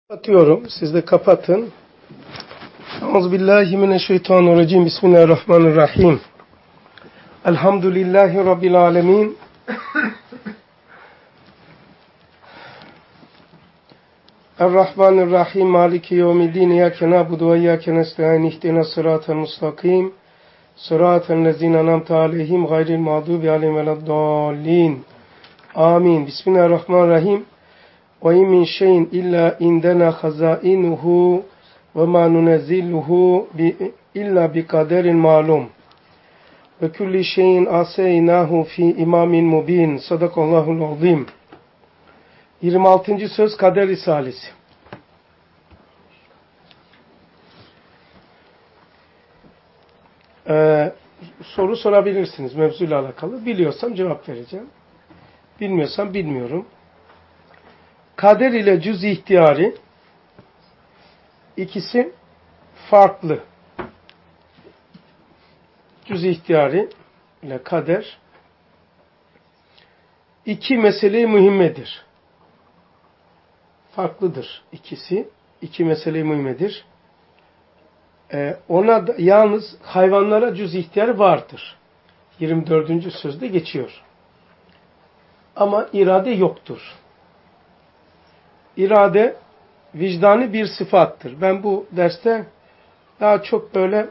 Kapatıyorum. Siz de kapatın. Euzubillahimineşşeytanirracim. Bismillahirrahmanirrahim. Elhamdülillahi Rabbil alemin. Errahmanirrahim. Maliki yevmiddin. İyyâke na'budu ve iyyâke nestaîn. İhdina sıratal mustakim. Sıratal lezîne en'amte aleyhim gayril mağdûbi aleyhim veleddâllîn. Amin. Bismillahirrahmanirrahim. وَاِنْ مِنْ شَيْءٍ اِلَّا اِنْدَنَا خَزَائِنُهُ وَمَا نُنَزِّلُهُ اِلَّا بِقَدَرٍ مَعْلُومٍ وَكُلِّ شَيْءٍ آسَيْنَاهُ فِي اِمَامٍ مُب۪ينٍ Sadakallahul azim. 26. söz Kader Risalesi. Soru sorabilirsiniz mevzuyla alakalı. Biliyorsam cevap vereceğim. Bilmiyorsam bilmiyorum. Kader ile cüz-i ihtiyari ikisi farklı. Cüz-i ihtiyari ile kader iki mesele-i mühimmedir. Farklıdır ikisi. İki mesele-i mühimmedir. Ona da, yalnız hayvanlara cüz-i ihtiyar vardır. 24. sözde geçiyor. Ama irade yoktur. İrade vicdani bir sıfattır. Ben bu derste daha çok böyle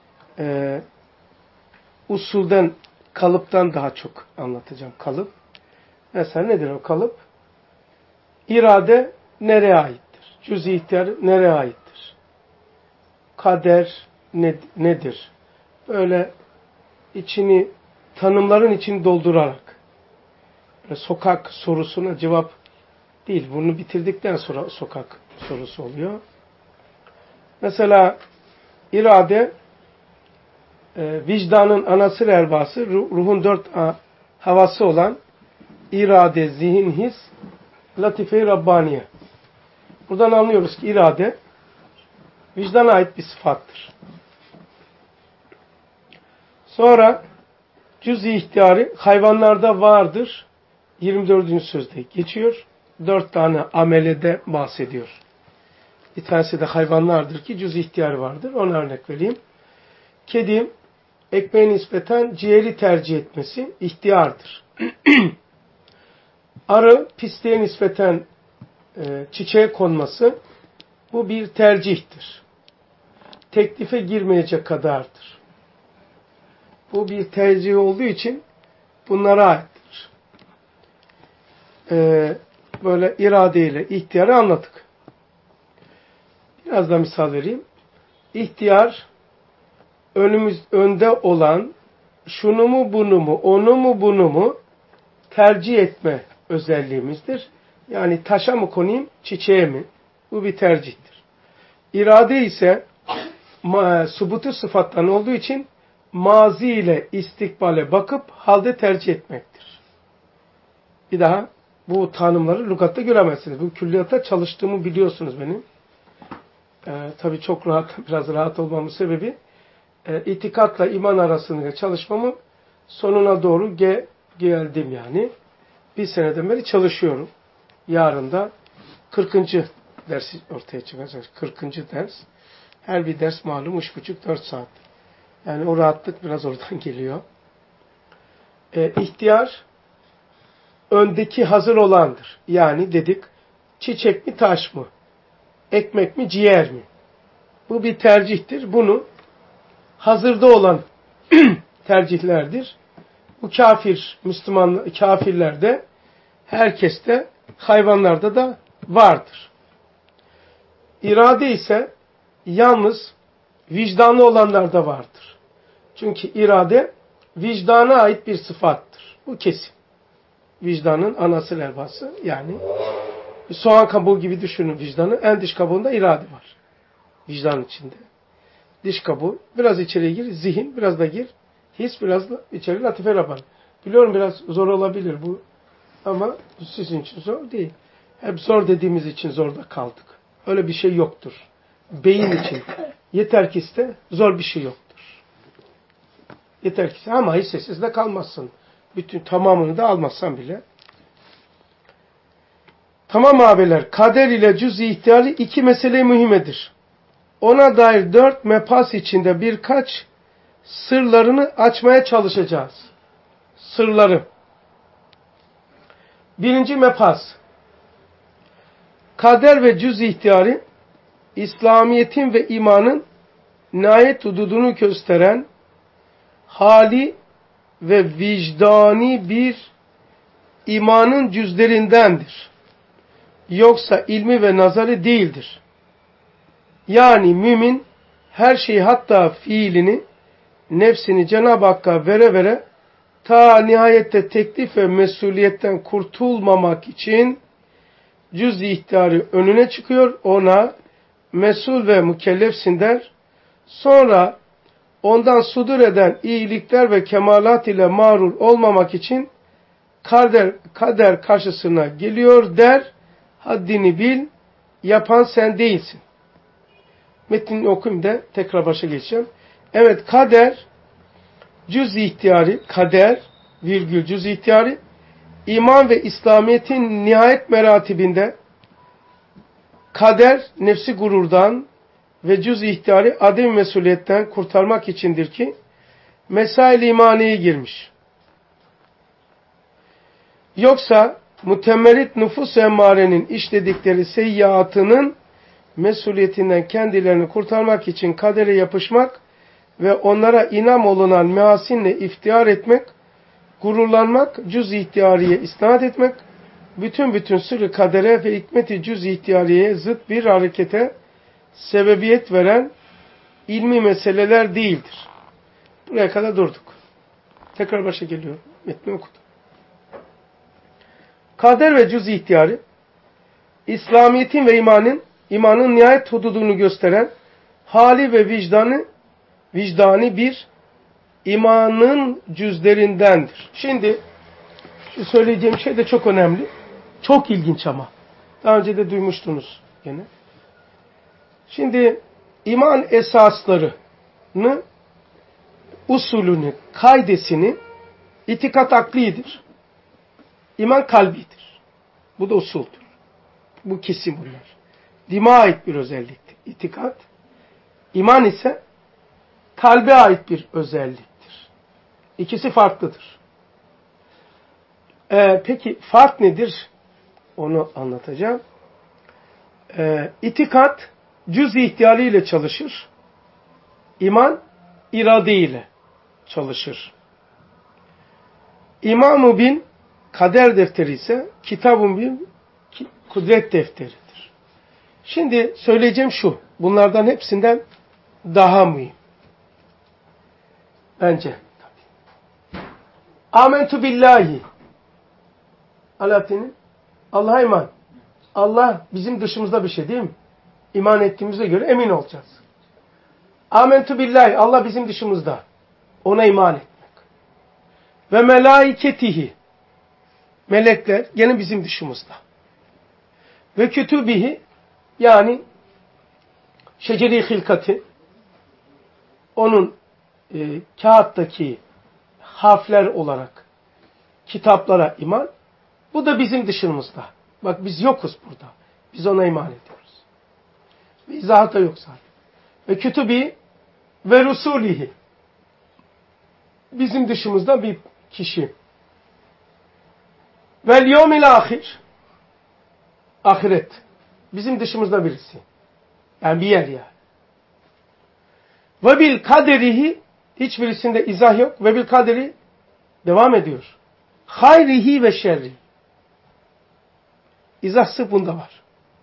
usulden, kalıptan daha çok anlatacağım. Kalıp. Mesela nedir o kalıp? İrade nereye aittir? Cüz-i ihtiyar nereye aittir? Kader nedir? Böyle içini, tanımların içini doldurarak sokak sorusuna cevap değil. Bunu bitirdikten sonra sokak sorusu oluyor. Mesela irade vicdanın anasır erbası, ruhun 4 havası olan irade, zihin, his, latife-i Rabbaniye. Buradan anlıyoruz ki irade vicdana ait bir sıfattır. Sonra cüz-i ihtiyari hayvanlarda vardır. 24. sözde geçiyor. 4 tane amelede bahsediyor. Bir tanesi de hayvanlardır ki cüz-i ihtiyarı vardır. Ona örnek vereyim. Kedi ekmeğe nispeten ciğeri tercih etmesi ihtiyardır. Arı pisliğe nispeten çiçeğe konması bu bir tercihtir. Teklife girmeyecek kadardır. Bu bir tercih olduğu için bunlara aittir. Böyle iradeyle ihtiyarı anlattık. Biraz da misal vereyim. İhtiyar önde olan şunu mu bunu mu, onu mu bunu mu tercih etme özelliğimizdir. Yani taşa mı konayım, çiçeğe mi? Bu bir tercihtir. İrade ise subutu sıfattan olduğu için mazi ile istikbale bakıp halde tercih etmektir. Bir daha bu tanımları lügatta göremezsiniz. Bu külliyatta çalıştığımı biliyorsunuz benim. Tabii çok rahat, biraz rahat olmamın sebebi itikatla iman arasındaki çalışmamı sonuna doğru geldim yani. Bir seneden beri çalışıyorum. Yarın da 40. ders ortaya çıkacak. 40. ders. Her bir ders malum 3,5-4 saat. Yani o rahatlık biraz oradan geliyor. İhtiyar öndeki hazır olandır. Yani dedik çiçek mi taş mı? Ekmek mi ciğer mi? Bu bir tercihtir. Bunu hazırda olan tercihlerdir. Bu kafir, Müslüman kafirlerde, herkeste, hayvanlarda da vardır. İrade ise yalnız vicdanlı olanlarda vardır. Çünkü irade vicdana ait bir sıfattır. Bu kesin. Vicdanın anası erbası yani soğan kabuğu gibi düşünün vicdanı. En dış kabuğunda irade var. Vicdan içinde. Diş kabuğu. Biraz içeriye gir. Zihin biraz da gir. His biraz da içeri. Latife Rabbani. Biliyorum biraz zor olabilir bu. Ama sizin için zor değil. Hep zor dediğimiz için zorda kaldık. Öyle bir şey yoktur. Beyin için. Yeter ki iste. Zor bir şey yoktur. Yeter ki iste. Ama hissesiz de kalmazsın. Bütün tamamını da almazsan bile. Tamam abiler, kader ile cüz-i ihtiyari iki mesele mühimmedir. Ona dair 4 mepas içinde birkaç sırlarını açmaya çalışacağız. Sırları. Birinci mepas. Kader ve cüz-i ihtiyari, İslamiyet'in ve imanın nihayet hududunu gösteren hali ve vicdani bir imanın cüzlerindendir. Yoksa ilmi ve nazarı değildir. Yani mümin her şeyi, hatta fiilini, nefsini Cenab-ı Hakk'a vere vere ta nihayette teklif ve mesuliyetten kurtulmamak için cüz-i ihtiyarı önüne çıkıyor, ona mesul ve mükellefsin der. Sonra ondan sudur eden iyilikler ve kemalat ile mağrur olmamak için kader karşısına geliyor der, haddini bil, yapan sen değilsin. Metnini okuyayım da tekrar başa geçeceğim. Evet, kader, cüz-i ihtiyari, kader, virgül cüz-i ihtiyari, iman ve İslamiyet'in nihayet meratibinde kader, nefsi gururdan ve cüz-i ihtiyari adem mesuliyetten kurtarmak içindir ki mesail-i imaneye girmiş. Yoksa mutemerrit nüfus-u emmarenin işledikleri seyyiatının mesuliyetinden kendilerini kurtarmak için kadere yapışmak ve onlara inam olunan mehasinle iftihar etmek, gururlanmak, cüz-i ihtiyariye isnat etmek, bütün sırrı kadere ve hikmet-i cüz-i ihtiyariyeye zıt bir harekete sebebiyet veren ilmi meseleler değildir. Buraya kadar durduk. Tekrar başa geliyorum. Metni okudum. Kader ve cüz-i ihtiyari, İslamiyet'in ve imanın nihayet hududunu gösteren hali ve vicdani bir imanın cüzlerindendir. Şimdi şu söyleyeceğim şey de çok önemli. Çok ilginç ama. Daha önce de duymuştunuz gene. Şimdi iman esaslarını, usulünü, kaidesini, itikat aklidir. İman kalbidir. Bu da usuldür. Bu kesin bunlar. Dime ait bir özelliktir. İtikat. İman ise kalbe ait bir özelliktir. İkisi farklıdır. Peki fark nedir? Onu anlatacağım. İtikat cüz-i ihtiyari ile çalışır. İman irade ile çalışır. İmam-ı bin kader defteri ise kitab-ı bin kudret defteridir. Şimdi söyleyeceğim şu. Bunlardan hepsinden daha mühim. Bence. Amentu billahi. Alaaddin'in Allah'a iman. Allah bizim dışımızda bir şey değil mi? İman ettiğimize göre emin olacağız. Amentu billahi. Allah bizim dışımızda. Ona iman etmek. Ve melaiketihi. Melekler gene bizim dışımızda. Ve kütübihi, yani şeceri hilkati, onun kağıttaki harfler olarak kitaplara iman, bu da bizim dışımızda. Bak biz yokuz burada. Biz ona iman ediyoruz. Ve izahata yok zaten. Ve kütübi ve rusulihi, bizim dışımızda bir kişi. Vel yevmil ahir, ahiret, bizim dışımızda birisi. Yani bir yer yani. Ve bil kaderihi, hiçbirisinde izah yok. Ve bil kaderi devam ediyor. Hayrihi ve şerri. İzahsı bunda var.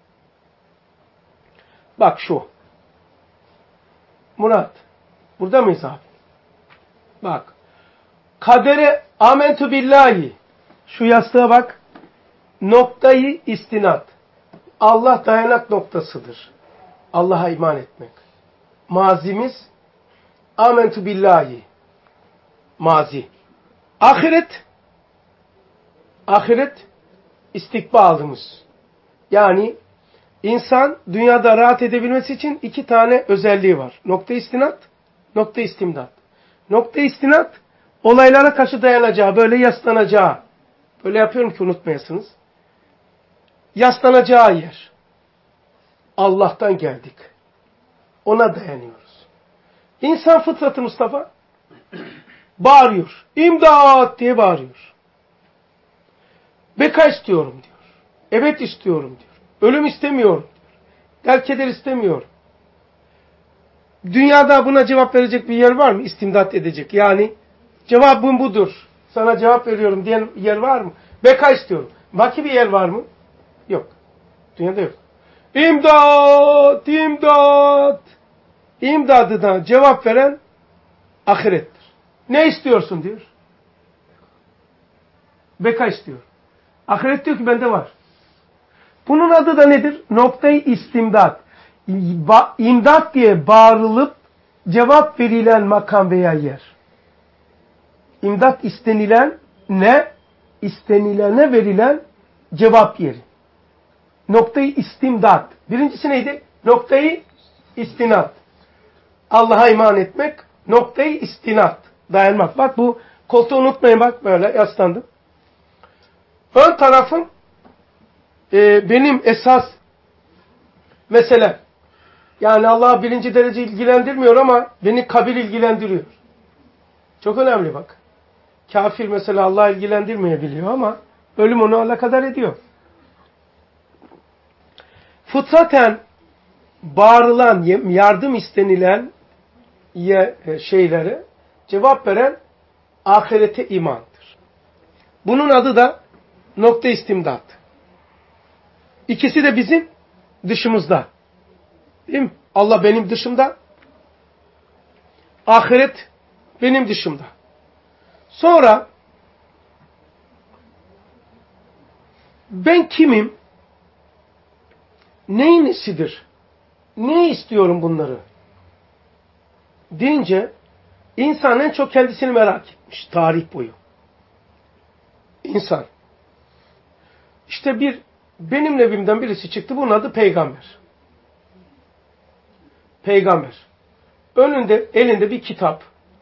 Bak şu. Murat. Burada mıyız abi? Bak. Kadere amentu billahi. Şu yastığa bak. Noktayı istinat. Allah dayanak noktasıdır. Allah'a iman etmek. Mazimiz amentu billahi. Mazi. Ahiret istikbalımız. Yani insan dünyada rahat edebilmesi için 2 tane özelliği var. Nokta istinat, nokta istimdat. Nokta istinat, olaylara karşı dayanacağı, böyle yaslanacağı. Böyle yapıyorum ki unutmayasınız. yaslanacağı yer. Allah'tan geldik. Ona dayanıyoruz. İnsan fıtratı Mustafa bağırıyor. İmdat diye bağırıyor. Beka istiyorum diyor. Evet istiyorum diyor. Ölüm istemiyorum diyor. Keder istemiyorum. Dünyada buna cevap verecek bir yer var mı? İstimdat edecek. Yani cevabım budur. Sana cevap veriyorum diyen yer var mı? Beka istiyorum. Baki bir yer var mı? Yok. Dünyada yok. İmdat! İmdat! İmdadına cevap veren ahirettir. Ne istiyorsun diyor. Beka istiyor. Ahiret diyor ki bende var. Bunun adı da nedir? Noktayı istimdat. İmdat diye bağırılıp cevap verilen makam veya yer. İmdat istenilen ne? İstenilene verilen cevap yeri. Noktayı istimdat. Birincisi neydi? Noktayı istinat. Allah'a iman etmek. Noktayı istinat. Dayanmak. Bak bu koltuğu unutmayın bak böyle yaslandım. Ön tarafım benim esas mesele. Yani Allah birinci derece ilgilendirmiyor ama beni kabir ilgilendiriyor. Çok önemli bak. Kafir mesela Allah ilgilendirmeyebiliyor ama ölüm onu alakadar ediyor. Fıtraten bağırılan, yardım istenilen şeylere cevap veren ahirete imandır. Bunun adı da nokta istimdat. İkisi de bizim dışımızda. Değil mi? Allah benim dışımda. Ahiret benim dışımda. Sonra ben kimim? Neyin nesidir? Ne istiyorum bunları? Deyince insan en çok kendisini merak etmiş tarih boyu. İnsan. İşte benim nebimden birisi çıktı. Bunun adı peygamber. Peygamber. Elinde bir kitap.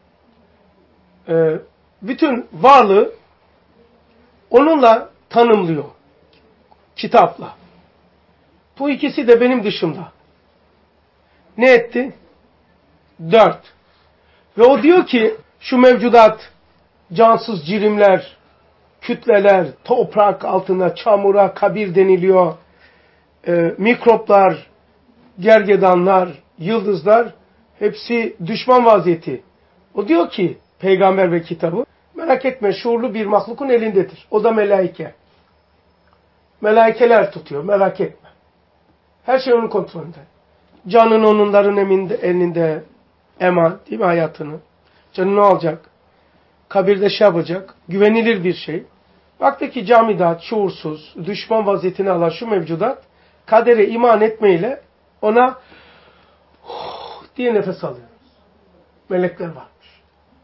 Bütün varlığı onunla tanımlıyor. Kitapla. Bu ikisi de benim dışımda. Ne etti? 4. Ve o diyor ki şu mevcudat, cansız cirimler, kütleler, toprak altında çamura kabir deniliyor. Mikroplar, gergedanlar, yıldızlar hepsi düşman vaziyeti. O diyor ki peygamber ve kitabı merak etme şuurlu bir mahlukun elindedir. O da melaike. Melaikeler tutuyor merak etme. Her şey onun kontrolünde. Canın onların elinde eman değil mi hayatını? Canını alacak. Kabirde şey yapacak. Güvenilir bir şey. Baktı ki camidat, şuursuz, düşman vaziyetini alan şu mevcudat kadere iman etmeyle ona diye nefes alıyor. Melekler varmış.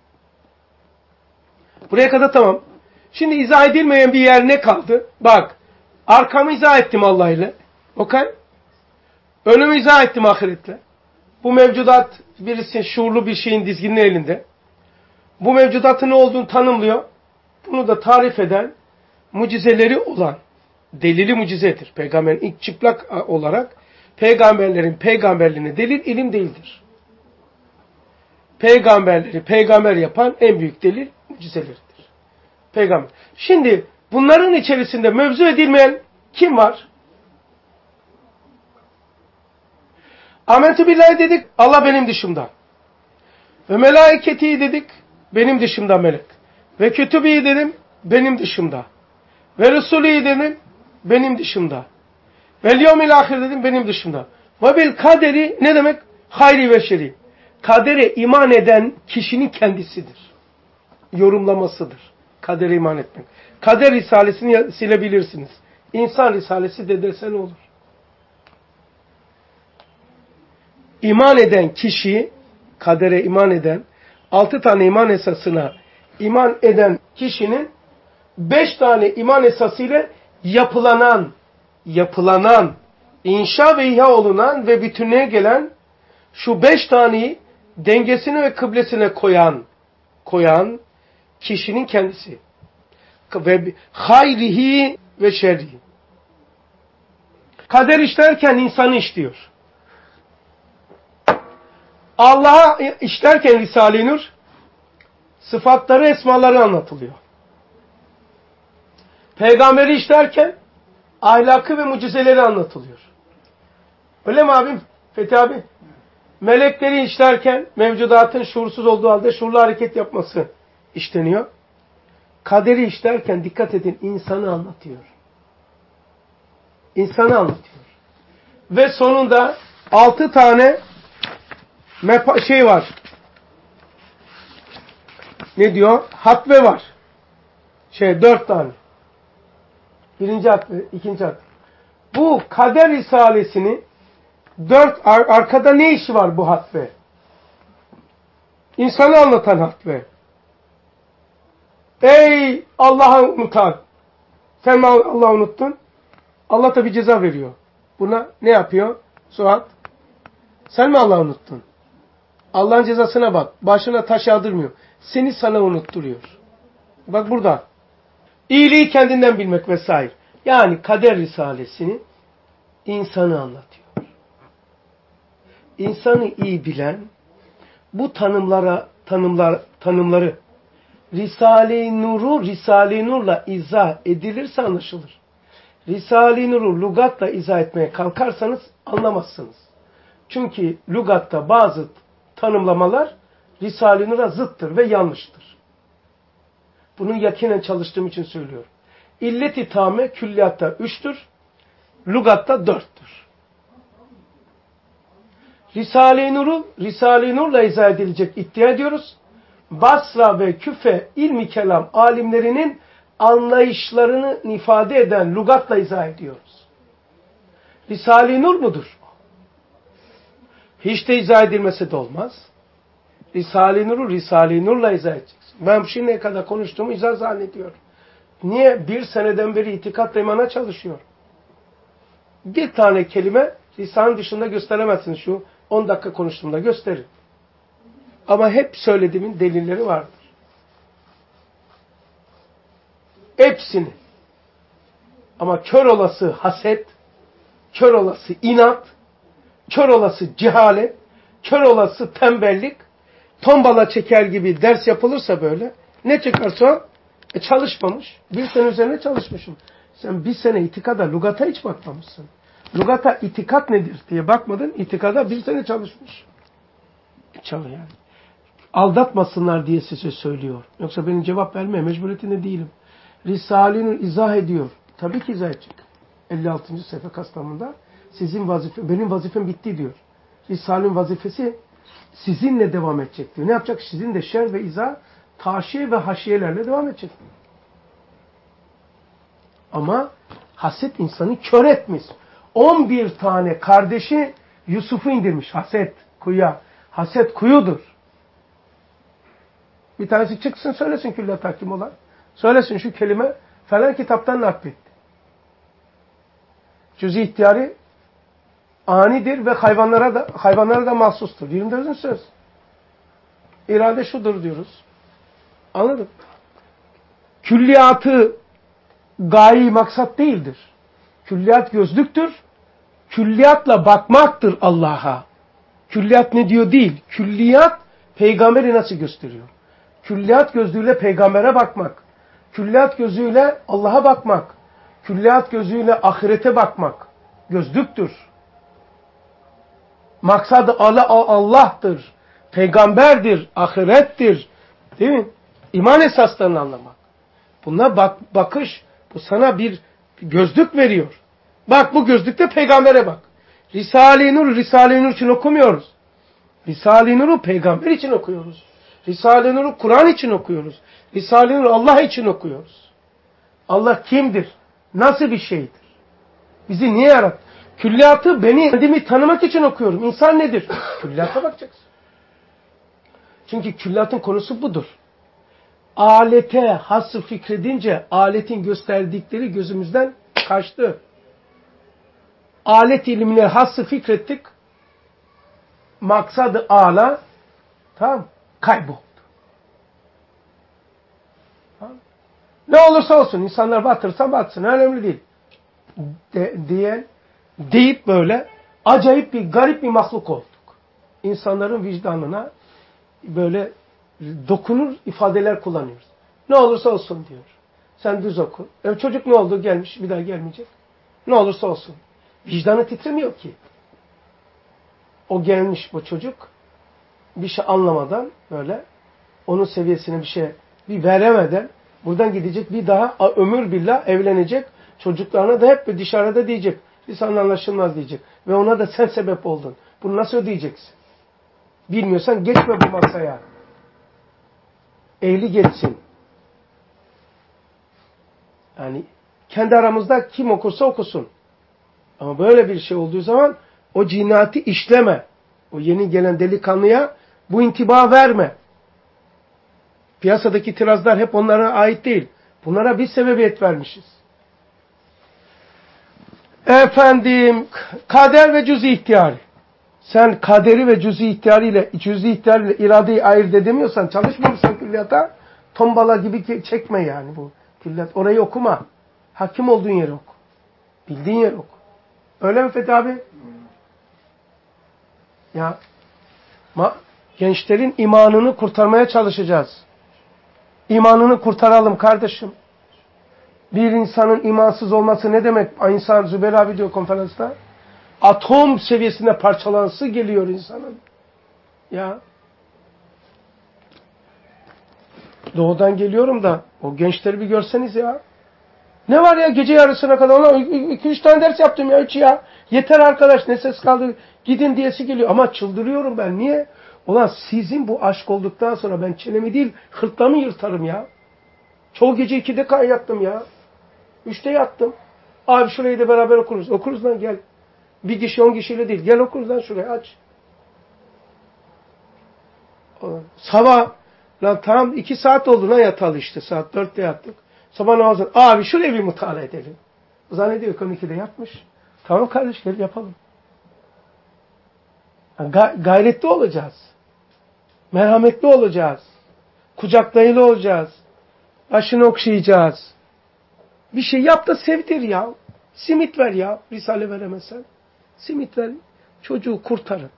Buraya kadar tamam. Şimdi izah edilmeyen bir yer ne kaldı? Bak. Arkamı izah ettim Allah ile. Okay? Önümü izah ettim ahiretle. Bu mevcudat birisi şuurlu bir şeyin dizginin elinde. Bu mevcudatın ne olduğunu tanımlıyor. Bunu da tarif eden mucizeleri olan delili mucizedir. Peygamberin ilk çıplak olarak peygamberlerin peygamberliğine delil ilim değildir. Peygamberleri peygamber yapan en büyük delil mucizeleridir. Peygamber. Şimdi bunların içerisinde mevzu edilmeyen kim var? Amentü billahi dedik, Allah benim dışımda. Ve melaiketi dedik, benim dışımda melek. Ve kütübü dedim, benim dışımda. Ve Resulü dedim, benim dışımda. Ve liyomil ahir dedim, benim dışımda. Ve bil kaderi ne demek? Hayri ve şerri. Kadere iman eden kişinin kendisidir. Yorumlamasıdır. Kadere iman etmek. Kader risalesini silebilirsiniz. İnsan risalesi de desen olur. İman eden kişi, kadere iman eden, 6 tane iman esasına iman eden kişinin 5 tane iman esasıyla yapılanan, inşa ve ihya olunan ve bütünlüğe gelen şu 5 taneyi dengesine ve kıblesine koyan kişinin kendisi. Ve hayrihi ve şerrihi. Kader işlerken insanı işliyor. Allah'a işlerken Risale-i Nur sıfatları, esmaları anlatılıyor. Peygamberi işlerken ahlakı ve mucizeleri anlatılıyor. Öyle mi abim? Fethi abi? Melekleri işlerken mevcudatın şuursuz olduğu halde şuurlu hareket yapması işleniyor. Kaderi işlerken dikkat edin, insanı anlatıyor. İnsanı anlatıyor. Ve sonunda 6 tane şey var. Ne diyor? Hatve var. 4 tane. Birinci hatve, ikinci hatve. Bu kader risalesini 4 arkada ne işi var bu hatve? İnsanı anlatan hatve. Ey Allah'ı unutan. Sen mi Allah'ı unuttun? Allah da bir ceza veriyor. Buna ne yapıyor? Suat. Sen mi Allah'ı unuttun? Allah'ın cezasına bak. Başına taş yağdırmıyor. Seni sana unutturuyor. Bak burada. İyiliği kendinden bilmek vesaire. Yani kader risalesini insanı anlatıyor. İnsanı iyi bilen bu tanımları Risale-i Nur'u Risale-i Nur'la izah edilirse anlaşılır. Risale-i Nur'u lügatla izah etmeye kalkarsanız anlamazsınız. Çünkü lügatta bazı tanımlamalar Risale-i Nur'a zıttır ve yanlıştır. Bunu yakinen çalıştığım için söylüyorum. İllet-i tame külliyatta 3'tür, lügatta 4'tür. Risale-i Nur'u Risale-i Nur'la izah edilecek iddia ediyoruz. Basra ve Küfe ilmi kelam alimlerinin anlayışlarını ifade eden lügatla izah ediyoruz. Risale-i Nur mudur? Hiç de izah edilmesi de olmaz. Risale-i Nur'u Risale-i Nur'la izah edeceksin. Ben şimdiye kadar konuştuğumu izah zannediyorum. Niye? 1 seneden beri itikatla imana çalışıyor. Bir tane kelime lisanın dışında gösteremezsiniz. Şu 10 dakika konuştuğumda gösterin. Ama hep söylediğimin delilleri vardır. Hepsini. Ama kör olası haset, kör olası inat, kör olası cehalet, kör olası tembellik, tombala çeker gibi ders yapılırsa böyle, ne çıkarsa çalışmamış. 1 sene üzerine çalışmışım. Sen 1 sene itikada, lügata hiç bakmamışsın. Lügata itikat nedir diye bakmadın, itikada 1 sene çalışmış. Çalıyor yani. Aldatmasınlar diye size söylüyor. Yoksa benim cevap vermeye mecburiyetinde değilim. Risale'nin izah ediyor. Tabii ki izah edecek. 56. sayfa Kastamonu'da benim vazifem bitti diyor. Risale'nin vazifesi sizinle devam edecek diyor. Ne yapacak? Sizin de şer ve izah, taşiye ve haşiyelerle devam edecek. Ama haset insanı kör etmiş. 11 tane kardeşi Yusuf'u indirmiş. Haset kuyuya. Haset kuyudur. Bir tanesi çıksın söylesin külliyat hakim olan. Söylesin şu kelime falan kitaptan nakletti. Cüz-i ihtiyari anidir ve hayvanlara da mahsustur. 24'ün söz. İrade şudur diyoruz. Anladın? Külliyatı gayi maksat değildir. Külliyat gözlüktür. Külliyatla bakmaktır Allah'a. Külliyat ne diyor değil. Külliyat peygamberi nasıl gösteriyor? Külliyat gözüyle peygambere bakmak. Külliyat gözüyle Allah'a bakmak. Külliyat gözüyle ahirete bakmak. Gözlüktür. Maksadı Allah'tır. Peygamberdir. Ahirettir. Değil mi? İman esaslarını anlamak. Buna bakış, bu sana bir gözlük veriyor. Bak bu gözlükte peygambere bak. Risale-i Nur için okumuyoruz. Risale-i Nur'u peygamber için okuyoruz. Risale-i Nur'u Kur'an için okuyoruz. Risale-i Nur'u Allah için okuyoruz. Allah kimdir? Nasıl bir şeydir? Bizi niye yarattı? Külliyatı kendimi tanımak için okuyorum. İnsan nedir? Külliyata bakacaksın. Çünkü külliyatın konusu budur. Alete hası fikredince aletin gösterdikleri gözümüzden kaçtı. Alet ilimine hası fikrettik. Maksadı ala tamam kayboldu. Tamam. Ne olursa olsun insanlar batırsa batsın önemli değil. Diyen deyip böyle acayip bir garip bir mahluk olduk. İnsanların vicdanına böyle dokunur ifadeler kullanıyoruz. Ne olursa olsun diyor. Sen düz oku. Çocuk ne oldu? Gelmiş. Bir daha gelmeyecek. Ne olursa olsun. Vicdanı titremiyor ki. O gelmiş bu çocuk. Bir şey anlamadan böyle onun seviyesine bir veremeden buradan gidecek. Bir daha ömür billah evlenecek. Çocuklarına da hep dışarıda diyecek. Lisan anlaşılmaz diyecek. Ve ona da sen sebep oldun. Bunu nasıl ödeyeceksin? Bilmiyorsan geçme bu masaya. Ehli geçsin. Yani kendi aramızda kim okursa okusun. Ama böyle bir şey olduğu zaman o cinayeti işleme. O yeni gelen delikanlıya bu intiba verme. Piyasadaki tirazlar hep onlara ait değil. Bunlara bir sebebiyet vermişiz. Efendim, kader ve cüz-i ihtiyari. Sen kaderi ve cüz-i ihtiyarıyla iradeyi ayırt edemiyorsan, çalışmamışsan külliyata, tombala gibi çekme yani bu külliyat. Orayı okuma. Hakim olduğun yeri oku. Bildiğin yeri oku. Öyle mi Fethi abi? Ya, gençlerin imanını kurtarmaya çalışacağız. İmanını kurtaralım kardeşim. Bir insanın imansız olması ne demek? İnsan Zübeyir abi diyor konferansta. Atom seviyesinde parçalansı geliyor insanın. Ya. Doğudan geliyorum da o gençleri bir görseniz ya. Ne var ya gece yarısına kadar? 2-3 tane ders yaptım ya 3 ya. Yeter arkadaş ne ses kaldı. Gidin diyesi geliyor. Ama çıldırıyorum ben. Niye? Ulan sizin bu aşk olduktan sonra ben çenemi değil hırtlamı yırtarım ya. Çoğu gece 2'de yattım ya. 3'te yattım. Abi şurayı da beraber okuruz. Okuruz lan gel. Bir kişi 10 kişiyle değil. Gel okuruz lan şurayı aç. Sabah lan tam 2 saat oldu lan yatalı işte. Saat 4'te yattık. Sabah namazı. Abi şurayı bir mutala edelim. Zannediyor ki 12'de yatmış. Tamam kardeş gel yapalım. Yani gayretli olacağız. Merhametli olacağız. Kucaklayıcı olacağız. Başını okşayacağız. Bir şey yap da sevdir ya. Simit ver ya. Risale veremezsen. Simit ver. Çocuğu kurtarın.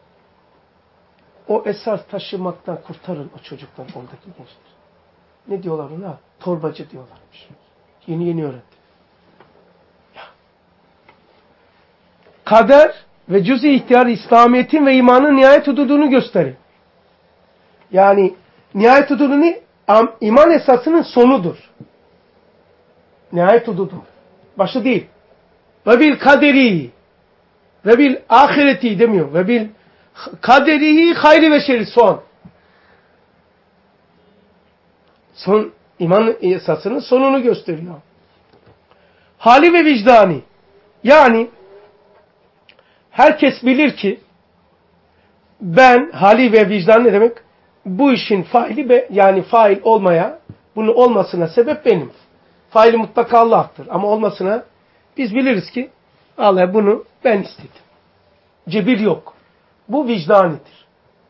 O esas taşımaktan kurtarın o çocuklar oradaki gençler. Ne diyorlar ona? Torbacı diyorlarmış. Yeni öğretti. Ya. Kader ve cüz-i ihtiyar İslamiyet'in ve imanın nihayet hududunu gösterir. Yani nihayet hududu iman esasının sonudur. Nihayet hududu. Başı değil. Ve bil kaderi ve bil ahireti demiyor. Ve bil kaderihi hayri ve şerri son. Son iman esasının sonunu gösteriyor. Hali ve vicdani. Yani herkes bilir ki ben hali ve vicdan ne demek? Bu işin faili yani fail olmaya, bunun olmasına sebep benim. Faili mutlaka Allah'tır. Ama olmasına biz biliriz ki Allah bunu ben istedim. Cebir yok. Bu vicdanidir.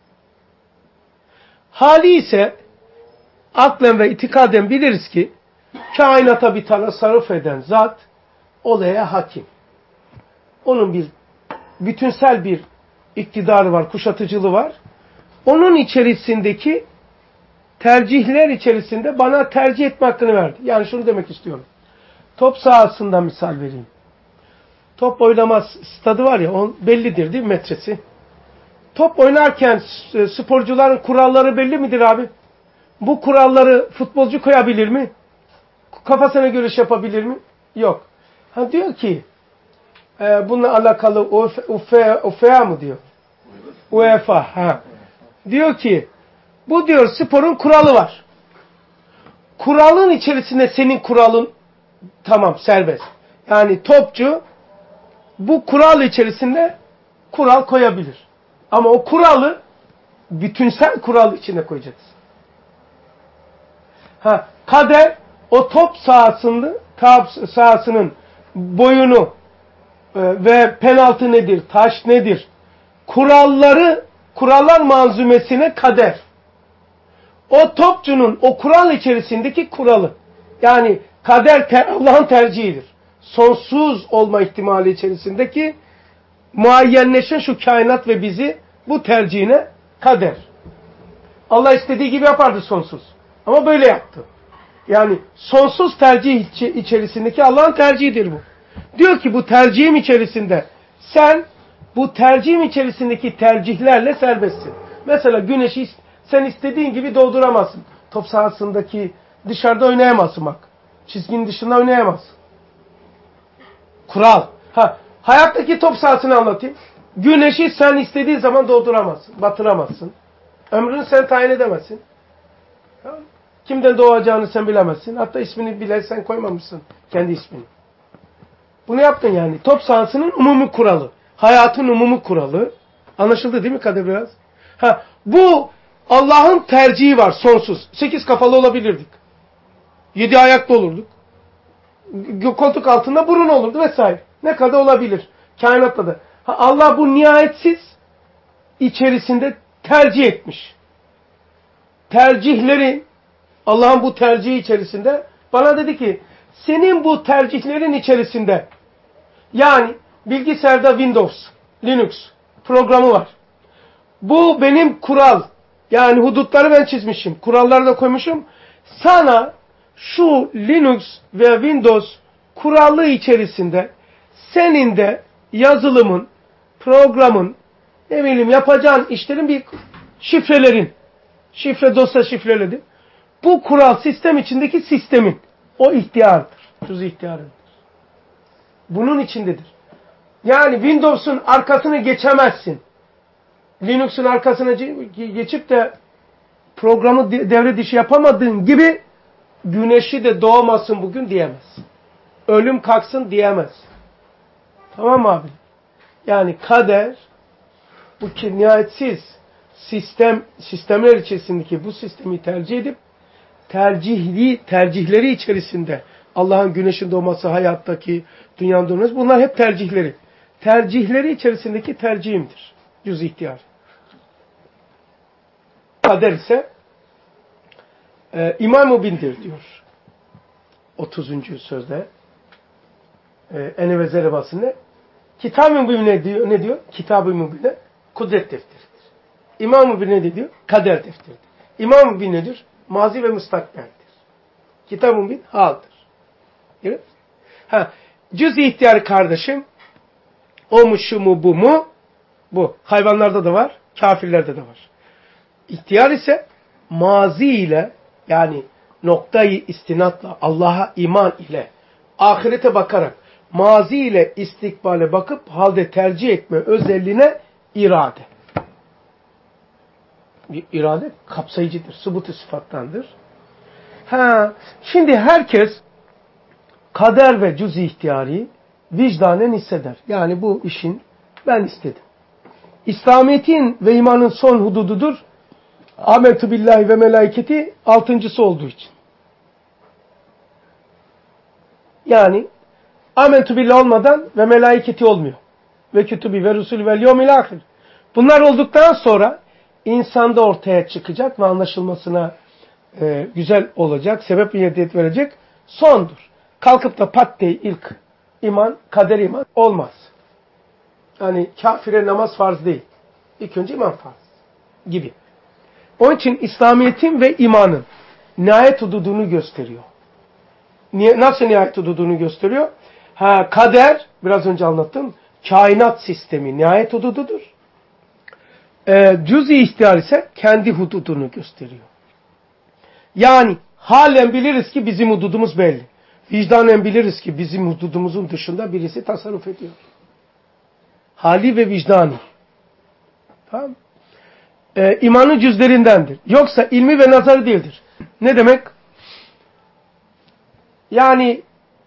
Hali ise aklen ve itikaden biliriz ki kainata bir tasarruf eden zat olaya hakim. Onun bir bütünsel bir iktidarı var, kuşatıcılığı var. Onun içerisindeki tercihler içerisinde bana tercih etme hakkını verdi. Yani şunu demek istiyorum. Top sahasından misal vereyim. Top oynama stadı var ya, bellidir değil mi metresi? Top oynarken sporcuların kuralları belli midir abi? Bu kuralları futbolcu koyabilir mi? Kafasına göre yapabilir mi? Yok. Diyor ki bununla alakalı UEFA mı diyor? UEFA. Diyor ki bu diyor sporun kuralı var. Kuralın içerisinde senin kuralın tamam serbest. Yani topçu bu kural içerisinde kural koyabilir. Ama o kuralı bütünsel kural içine koyacaksın. Kader o top sahasının boyunu ve penaltı nedir, taş nedir? Kurallar manzumesine kader. O topçunun o kural içerisindeki kuralı. Yani kader Allah'ın tercihidir. sonsuz olma ihtimali içerisindeki muayyenleşen şu kainat ve bizi bu tercihine kader. Allah istediği gibi yapardı sonsuz. Ama böyle yaptı. Yani sonsuz tercih içerisindeki Allah'ın tercihidir bu. Diyor ki bu tercihim içerisinde sen bu tercihim içerisindeki tercihlerle serbestsin. Mesela güneşi sen istediğin gibi doğduramazsın. Top sahasındaki dışarıda oynayamazsın bak. Çizginin dışında oynayamazsın. Kural. Hayattaki top sahasını anlatayım. Güneşi sen istediğin zaman doğduramazsın, batıramazsın. Ömrünü sen tayin edemezsin. Kimden doğacağını sen bilemezsin. Hatta ismini bile sen koymamışsın. Kendi ismini. Bunu yaptın yani. Top sahasının umumi kuralı. Hayatın umumi kuralı. Anlaşıldı değil mi Kadir biraz? Bu Allah'ın tercihi var sonsuz. 8 kafalı olabilirdik. 7 ayaklı olurduk. Koltuk altında burun olurdu vesaire. Ne kadar olabilir. Kainatta da. Allah bu nihayetsiz içerisinde tercih etmiş. Tercihleri Allah'ın bu tercihi içerisinde bana dedi ki senin bu tercihlerin içerisinde yani bilgisayarda Windows, Linux programı var. Bu benim kural. Yani hudutları ben çizmişim. Kuralları da koymuşum. Sana şu Linux ve Windows kuralı içerisinde senin de yazılımın, programın, ne bileyim yapacağın işlerin bir şifrelerin, dosya şifreledim. Bu kural sistem içindeki sistemin o ihtiyardır. Cüz-i ihtiyarıdır. Bunun içindedir. Yani Windows'un arkasını geçemezsin. Linux'un arkasına geçip de programı devre dışı yapamadığın gibi güneşi de doğmasın bugün diyemezsin. Ölüm kalksın diyemezsin. Tamam mı abi? Yani kader bu ki nihayetsiz sistemler içerisindeki bu sistemi tercih edip tercihleri içerisinde Allah'ın güneşin doğması, hayattaki dünyanın doğması bunlar hep tercihleri. Tercihleri içerisindeki tercihimdir. Cüz-i ihtiyar. Kader ise İmam Mübin'dir diyor. 30. sözde. Ene ve Zelebası'nda. Kitab-ı Mübin ne diyor? Kitab-ı Mübin'e kudret defteridir. İmam Mübin ne diyor? Kader defteridir. İmam Mübin nedir? Mazi ve müstakbeldir. Kitab-ı Mübin haldır. Görüyor musun? Cüz-i ihtiyar kardeşim o mu şu mu bu mu? Bu. Hayvanlarda da var. Kafirlerde de var. İhtiyar ise mazi ile yani noktayı istinatla Allah'a iman ile ahirete bakarak mazi ile istikbale bakıp halde tercih etme özelliğine irade. Bir irade kapsayıcıdır. Subut-u sıfattandır. Şimdi herkes kader ve cüz-i ihtiyari vicdanen hisseder. Yani bu işin ben istedim. İslamiyet'in ve imanın son hudududur. Âmentü billahi ve melaiketi 6.'sı olduğu için. Yani âmentü billah olmadan ve melaiketi olmuyor. Ve kütübü ve rusulü vel yevmil ahir. Bunlar olduktan sonra insanda ortaya çıkacak ve anlaşılmasına güzel olacak, sebep niyet verecek sondur. Kalkıp da pat diye ilk iman, kader iman olmaz. Yani kafire namaz farz değil. İlk önce iman farz gibi. Onun için İslamiyet'in ve imanın nihayet hududunu gösteriyor. Nasıl nihayet hududunu gösteriyor? Kader, biraz önce anlattım, kainat sistemi nihayet hudududur. Cüz-i ihtiyar ise kendi hududunu gösteriyor. Yani halen biliriz ki bizim hududumuz belli. Vicdanen biliriz ki bizim hududumuzun dışında birisi tasarruf ediyor. Hali ve vicdani. Tamam. İmanın cüzlerindendir. Yoksa ilmi ve nazarı değildir. Ne demek? Yani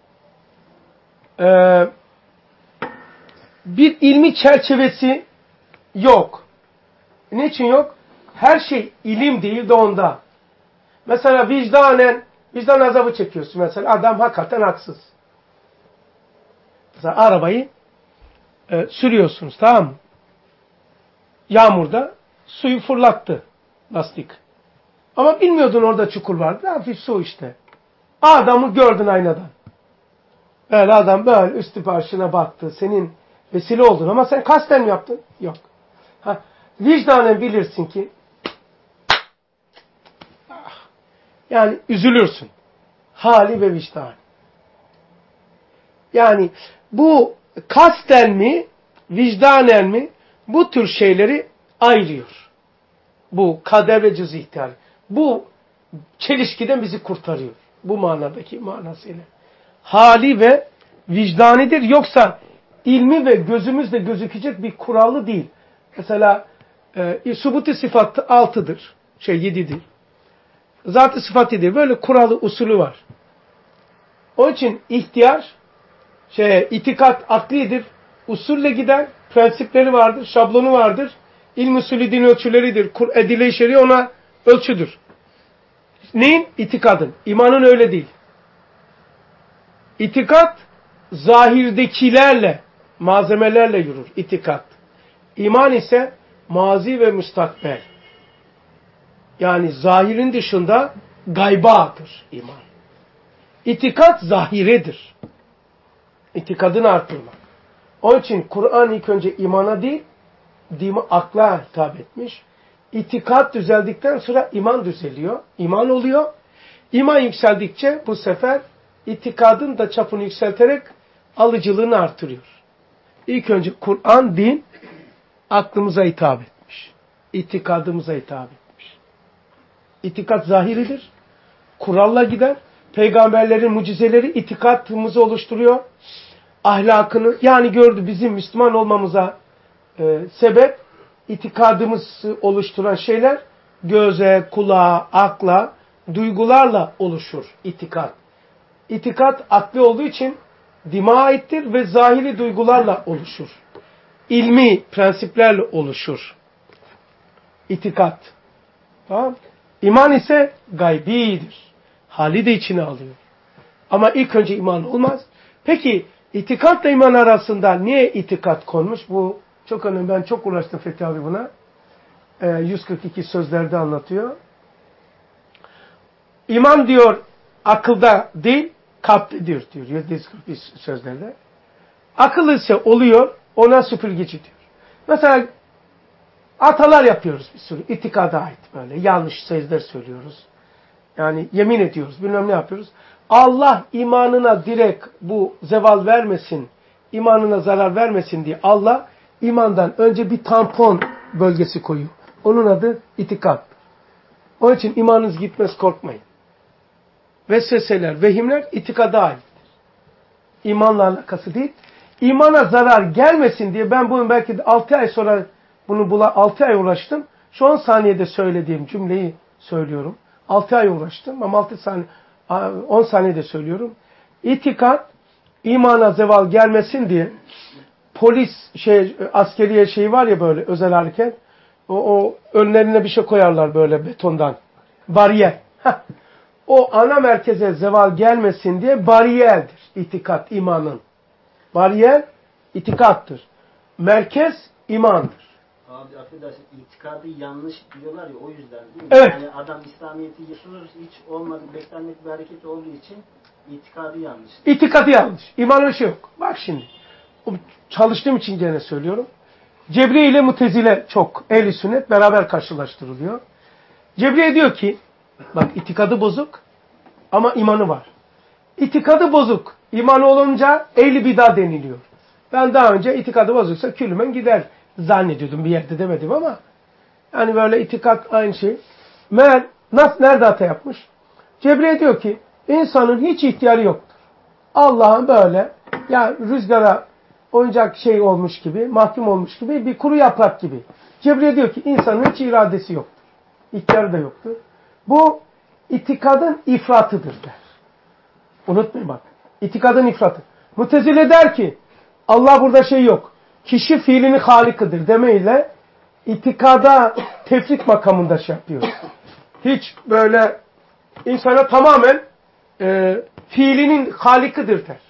bir ilmi çerçevesi yok. Niçin yok? Her şey ilim değil de onda. Mesela vicdan azabı çekiyorsun mesela. Adam hakikaten haksız. Mesela arabayı sürüyorsunuz, tamam mı? Yağmurda suyu fırlattı lastik. Ama bilmiyordun orada çukur vardı. Hafif su işte. Adamı gördün aynadan. Böyle adam böyle üstü başına baktı. Senin vesile oldun ama sen kasten mi yaptın? Yok. Vicdanen bilirsin ki yani üzülürsün. Hali ve vicdan. Yani bu kasten mi, vicdanen mi bu tür şeyleri ayırıyor. Bu kader ve cüz ihtiyar. Bu çelişkiden bizi kurtarıyor. Bu manadaki manasıyla. Hali ve vicdanidir. Yoksa ilmi ve gözümüzle gözükecek bir kuralı değil. Mesela subuti sıfat 6'dır. 7'dir. Zat-ı sıfat 7'dir. Böyle kuralı, usulü var. Onun için ihtiyar itikat aklidir. Usulle gider. Prensipleri vardır. Şablonu vardır. İlm usulü din ölçüleridir. Edile-i şer'i ona ölçüdür. Neyin? İtikadın. İmanın öyle değil. İtikat zahirdekilerle, malzemelerle yürür. İtikat. İman ise mazi ve müstakbel. Yani zahirin dışında gaybadır iman. İtikat zahiredir. İtikadını artırmak. Onun için Kur'an ilk önce imana değil, akla hitap etmiş. İtikat düzeldikten sonra iman düzeliyor. İman oluyor. İman yükseldikçe bu sefer itikadın da çapını yükselterek alıcılığını artırıyor. İlk önce Kur'an, din aklımıza hitap etmiş. İtikadımıza hitap etmiş. İtikat zahiridir. Kuralla gider. Peygamberlerin mucizeleri itikadımızı oluşturuyor. Ahlakını yani gördü bizim Müslüman olmamıza sebep itikadımızı oluşturan şeyler göze, kulağa, akla, duygularla oluşur itikat. İtikat akli olduğu için dima aittir ve zahiri duygularla oluşur. İlmi prensiplerle oluşur. İtikat. Tamam. İman ise gaybidir. Hali de içine alıyor. Ama ilk önce iman olmaz. Peki itikatla iman arasında niye itikat konmuş? Bu çok önemli. Ben çok uğraştım Fethi abi buna. 142 sözlerde anlatıyor. İman diyor akılda değil, kalpte diyor 141 sözlerde. Akıl ise oluyor, ona süpürgeci diyor. Mesela hatalar yapıyoruz bir sürü. İtikada ait böyle. Yanlış sözler söylüyoruz. Yani yemin ediyoruz. Bilmem ne yapıyoruz. Allah imanına direkt bu zeval vermesin, imanına zarar vermesin diye Allah imandan önce bir tampon bölgesi koyuyor. Onun adı itikat. Onun için imanınız gitmez korkmayın. Vesveseler, vehimler itikada aittir. İmanla alakası değil. İmana zarar gelmesin diye ben bunu belki de 6 ay sonra 6 ay uğraştım. Şu 10 saniyede söylediğim cümleyi söylüyorum. 6 ay uğraştım ama 10 saniyede söylüyorum. İtikat imana zeval gelmesin diye polis askeriye şey var ya böyle özel hareket. O önlerine bir şey koyarlar böyle betondan. Bariyer. O ana merkeze zeval gelmesin diye bariyerdir. İtikat imanın. Bariyer itikattır. Merkez imandır. Abi affedersin itikadı yanlış diyorlar ya o yüzden değil mi? Evet. Yani adam İslamiyet'i yaşıyor hiç olmadı beklenmedik bir hareket olduğu için itikadı yanlış. İtikadı yanlış. İman öyle şey yok. Bak şimdi. Çalıştığım için gene söylüyorum. Cebriye ile Mutezile çok ehl-i sünnet beraber karşılaştırılıyor. Cebriye diyor ki bak itikadı bozuk ama imanı var. İtikadı bozuk. İmanı olunca ehl-i bidah deniliyor. Ben daha önce itikadı bozuksa külümen gider zannediyordum bir yerde demedim ama yani böyle itikat aynı şey. Meğer nerede hata yapmış? Cebrail diyor ki insanın hiç ihtiyarı yoktur. Allah'ın böyle ya rüzgara oyuncak şey olmuş gibi, mahkum olmuş gibi bir kuru yaprak gibi. Cebrail diyor ki insanın hiç iradesi yoktur. İhtiyarı da yoktur. Bu itikadın ifratıdır der. Unutmayın bak. İtikadın ifratı. Mutezile der ki Allah burada şey yok. Kişi fiilini halikıdır demeyle itikada tefrik makamında şey yapıyor. Hiç böyle insana tamamen fiilinin halikıdır der.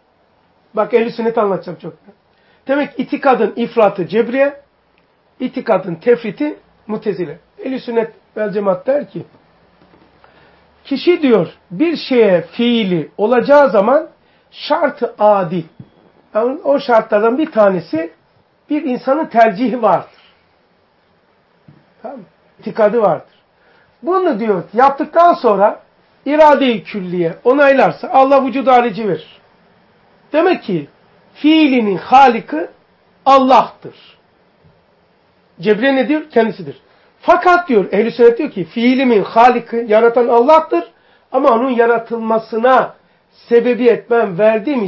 Bak ehl-i sünnet anlatacağım çok. Demek itikadın ifratı Cebriye, itikadın tefriti Mutezile. Ehl-i sünnet vel cemaat der ki kişi diyor bir şeye fiili olacağı zaman şart-ı adi. Yani o şartlardan bir tanesi bir insanın tercihi vardır. Tamam mı? İtikadı vardır. Bunu diyor yaptıktan sonra irade-i külliye onaylarsa Allah vücudu harici verir. Demek ki fiilinin haliki Allah'tır. Cebre ne diyor? Kendisidir. Fakat diyor ehl-i sünnet diyor ki fiilimin haliki yaratan Allah'tır ama onun yaratılmasına sebebiyet ben verdiğim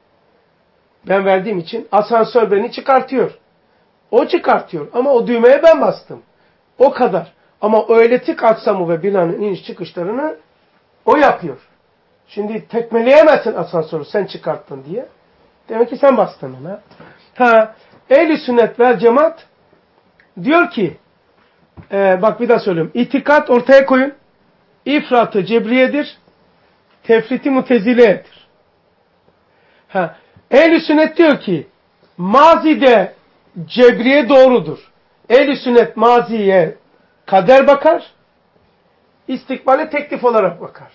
için asansör beni çıkartıyor. O çıkartıyor ama o düğmeye ben bastım. O kadar. Ama o elektrik aksamı ve binanın iniş çıkışlarını o yapıyor. Şimdi tekmeleyemezsin asansörü sen çıkarttın diye. Demek ki sen bastın ona. Ehl-i sünnet vel cemaat diyor ki bak bir daha söylüyorum. İtikat ortaya koyun. İfratı cebriyedir. Tefriti muteziledir. Ehl-i sünnet diyor ki mazide cebriye doğrudur. Ehl-i sünnet maziye kader bakar. İstikbale teklif olarak bakar.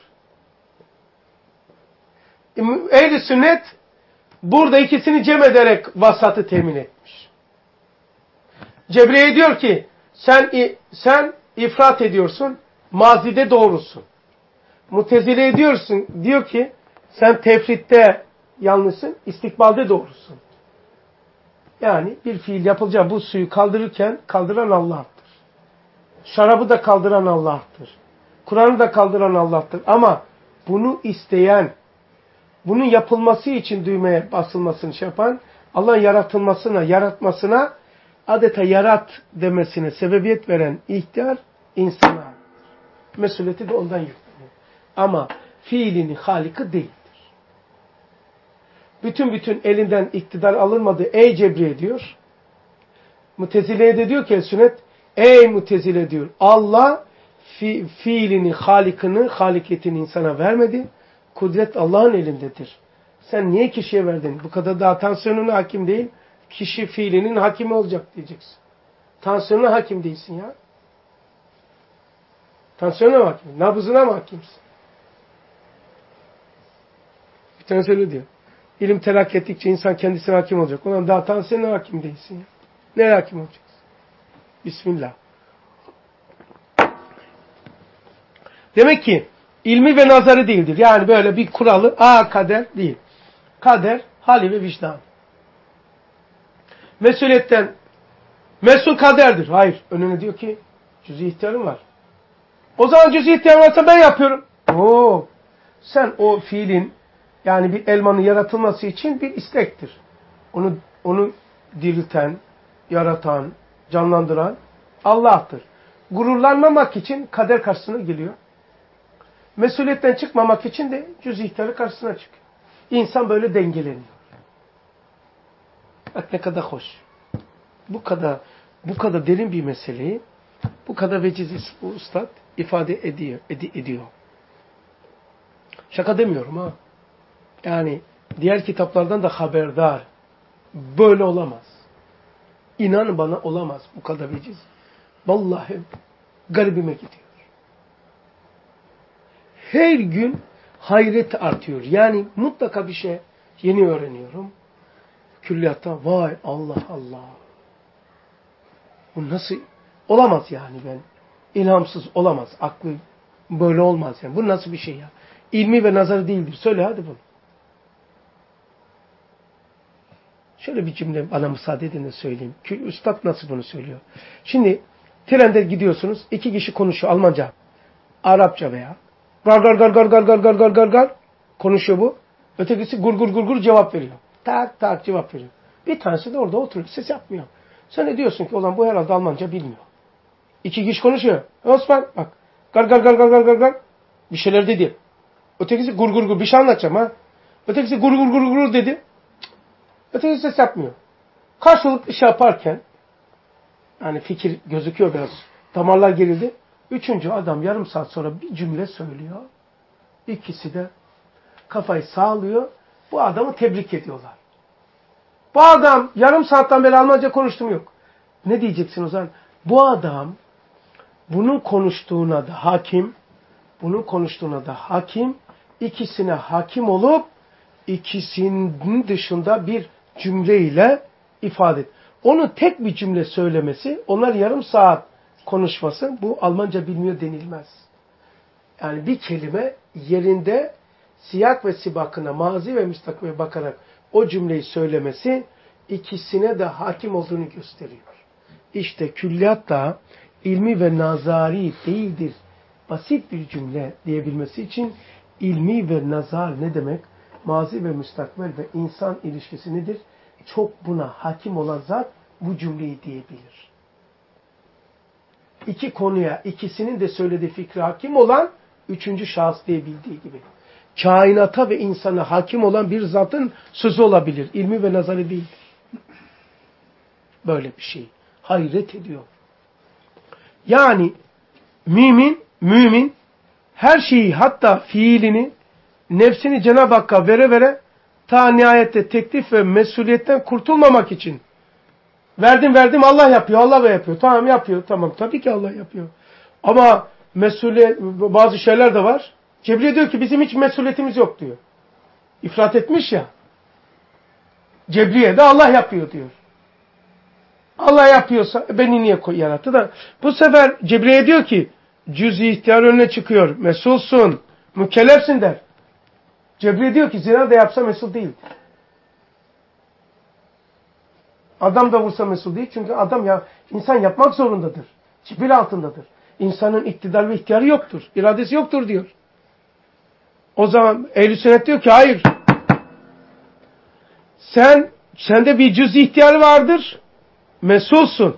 Ehl-i sünnet burada ikisini cem ederek vasatı temin etmiş. Cebriye diyor ki sen ifrat ediyorsun, mazide doğrusun. Mutezile diyor ki sen tefritte yanlışsın, istikbalde doğrusun. Yani bir fiil yapılacak bu suyu kaldırırken kaldıran Allah'tır. Şarabı da kaldıran Allah'tır. Kur'an'ı da kaldıran Allah'tır. Ama bunu isteyen, bunun yapılması için düğmeye basılmasını yapan, Allah'ın yaratmasına, adeta yarat demesine sebebiyet veren ihtiyar insana. Mesuliyeti de ondan yükleniyor. Ama fiilini haliki değildir. Bütün elinden iktidar alınmadı. Ey Cebriye diyor. Mutezile'ye de diyor ki sünnet, ey Mutezile diyor. Allah fiilini, halikiyetini insana vermedi. Kudret Allah'ın elindedir. Sen niye kişiye verdin? Bu kadar daha tansiyonuna hakim değil. Kişi fiilinin hakimi olacak diyeceksin. Tansiyonuna hakim değilsin ya. Tansiyonuna mı hakim? Nabzına mı hakimsin? Bir tanesi öyle diyor. İlim terakki ettikçe insan kendisine hakim olacak. Ulan daha tansiyonuna hakim değilsin ya. Nereye hakim olacaksın? Bismillah. Demek ki ilmi ve nazarı değildir. Yani böyle bir kuralı kader değil. Kader, hali ve vicdan. Mesuliyetten mesul kaderdir. Hayır. Önüne diyor ki cüz-i ihtiyarım var. O zaman cüz-i ihtiyarım varsa ben yapıyorum. Sen o fiilin yani bir elmanın yaratılması için bir istektir. Onu dirilten, yaratan, canlandıran Allah'tır. Gururlanmamak için kader karşısına geliyor. Mesuliyetten çıkmamak için de cüz-i ihtiyarı karşısına çıkıyor. İnsan böyle dengeleniyor. Bak ne kadar hoş. Bu kadar derin bir meseleyi bu kadar veciz ustad ifade ediyor. Şaka demiyorum ha. Yani diğer kitaplardan da haberdar. Böyle olamaz. İnan bana olamaz bu kadar veciz. Vallahi garibime gidiyor. Her gün hayret artıyor. Yani mutlaka bir şey yeni öğreniyorum. Külliyatta vay Allah Allah. Bu nasıl olamaz yani ben. İlhamsız olamaz. Aklı böyle olmaz yani. Bu nasıl bir şey ya? İlmi ve nazarı değildir. Söyle hadi bunu. Şöyle bir cümle bana müsaade edin de söyleyeyim. Üstad nasıl bunu söylüyor? Şimdi trende gidiyorsunuz. 2 kişi konuşuyor Almanca, Arapça veya gar konuşuyor bu. Ötekisi gur cevap veriyor. Tak cevap veriyor. Bir tanesi de orada oturuyor. Ses yapmıyor. Sen de diyorsun ki olan bu herhalde Almanca bilmiyor. 2 kişi konuşuyor. Osman bak. Gar bir şeyler dedi. Ötekisi gur bir şey anlatacağım ha. Ötekisi gur dedi. Ötekisi ses yapmıyor. Karşılıklı iş yaparken yani fikir gözüküyor biraz. Damarlar gerildi. 3. adam yarım saat sonra bir cümle söylüyor. İkisi de kafayı sağlıyor. Bu adamı tebrik ediyorlar. Bu adam yarım saatten beri Almanca konuştum yok. Ne diyeceksin o zaman? Bu adam bunun konuştuğuna da hakim, ikisine hakim olup ikisinin dışında bir cümleyle ifade et. Onu tek bir cümle söylemesi, onlar yarım saat konuşması, bu Almanca bilmiyor denilmez. Yani bir kelime yerinde siyak ve sibakına, mazi ve müstakbele bakarak o cümleyi söylemesi ikisine de hakim olduğunu gösteriyor. İşte külliyat da ilmi ve nazari değildir. Basit bir cümle diyebilmesi için ilmi ve nazar ne demek? Mazi ve müstakbel ve insan ilişkisi nedir? Çok buna hakim olan zat bu cümleyi diyebilir. İki konuya, ikisinin de söylediği fikri hakim olan üçüncü şahıs diyebildiği gibi. Kainata ve insana hakim olan bir zatın sözü olabilir. İlmi ve nazarı değildir. Böyle bir şey. Hayret ediyor. Yani mümin her şeyi, hatta fiilini, nefsini Cenab-ı Hakk'a vere vere ta nihayette teklif ve mesuliyetten kurtulmamak için verdim Allah yapıyor, Allah da yapıyor. Tamam yapıyor, tamam tabii ki Allah yapıyor. Ama mesuliyet, bazı şeyler de var. Cebrail diyor ki bizim hiç mesuliyetimiz yok diyor. İfrat etmiş ya. Cebrail'e de Allah yapıyor diyor. Allah yapıyorsa beni niye yarattı da bu sefer Cebrail'e diyor ki cüz-i ihtiyar önüne çıkıyor. Mesulsun, mükellefsin der. Cebrail diyor ki zina da yapsa mesul değil. Adam da vursa mesul değil. Çünkü insan yapmak zorundadır. Cibil altındadır. İnsanın iktidar ve ihtiyarı yoktur. İradesi yoktur diyor. O zaman ehl-i sünnet diyor ki hayır. Sende bir cüz-i ihtiyar vardır. Mesulsun.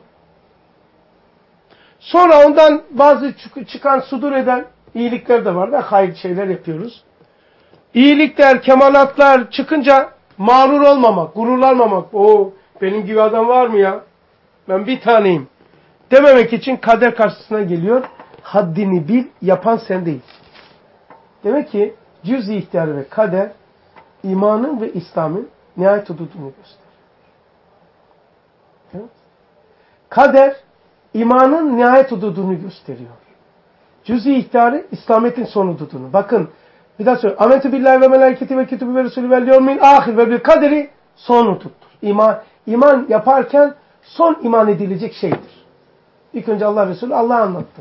Sonra ondan bazı çıkan sudur eden iyilikler de var. Hayır şeyler yapıyoruz. İyilikler, kemalatlar çıkınca mağrur olmamak, gururlanmamak. O benim gibi adam var mı ya? Ben bir taneyim. Dememek için kader karşısına geliyor. Haddini bil, yapan sen değil. Demek ki cüz-i ihtiyar ve kader imanın ve İslam'ın nihayet hududunu gösterir. Evet. Kader imanın nihayet hududunu gösteriyor. Cüz-i ihtiyarı İslamiyet'in son hududunu. Bakın bir daha söyleyeyim. Amentu billahi ve meleketi ve kütübü ve resulü vel yevmil ahir ve bil kaderi son huduttur. İman yaparken son iman edilecek şeydir. İlk önce Allah Resulü Allah'ı anlattı.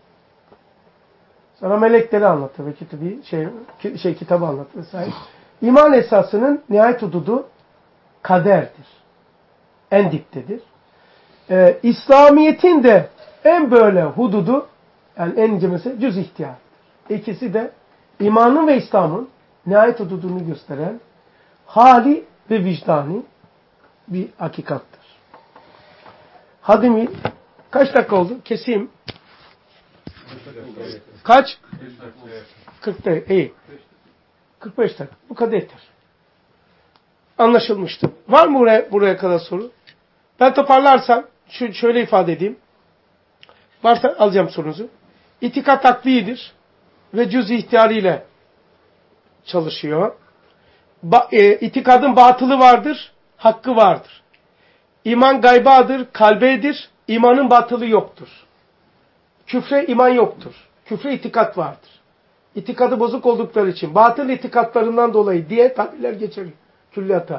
Sonra melekleri anlattı ve kitabı anlattı vesaire. İman esasının nihayet hududu kaderdir. En diptedir. İslamiyet'in de en böyle hududu, yani en ince mesela cüz ihtiyardır. İkisi de imanın ve İslam'ın nihayet hududunu gösteren hali ve vicdani bir hakikattır. Hadimi kaç dakika oldu? Keseyim. Kaç? 40 dakika. İyi. 45 dakika. Bu kadar yeter. Anlaşılmıştı. Var mı buraya kadar soru? Ben toparlarsam şöyle ifade edeyim. Varsa alacağım sorunuzu. İtikat aklidir ve cüz ihtiyarıyla çalışıyor. İtikadın batılı vardır, hakkı vardır. İman gaybadır, kalbedir. İmanın batılı yoktur. Küfre iman yoktur. Küfre itikat vardır. İtikadı bozuk oldukları için batıl itikatlarından dolayı diye tabirler geçer külliyata.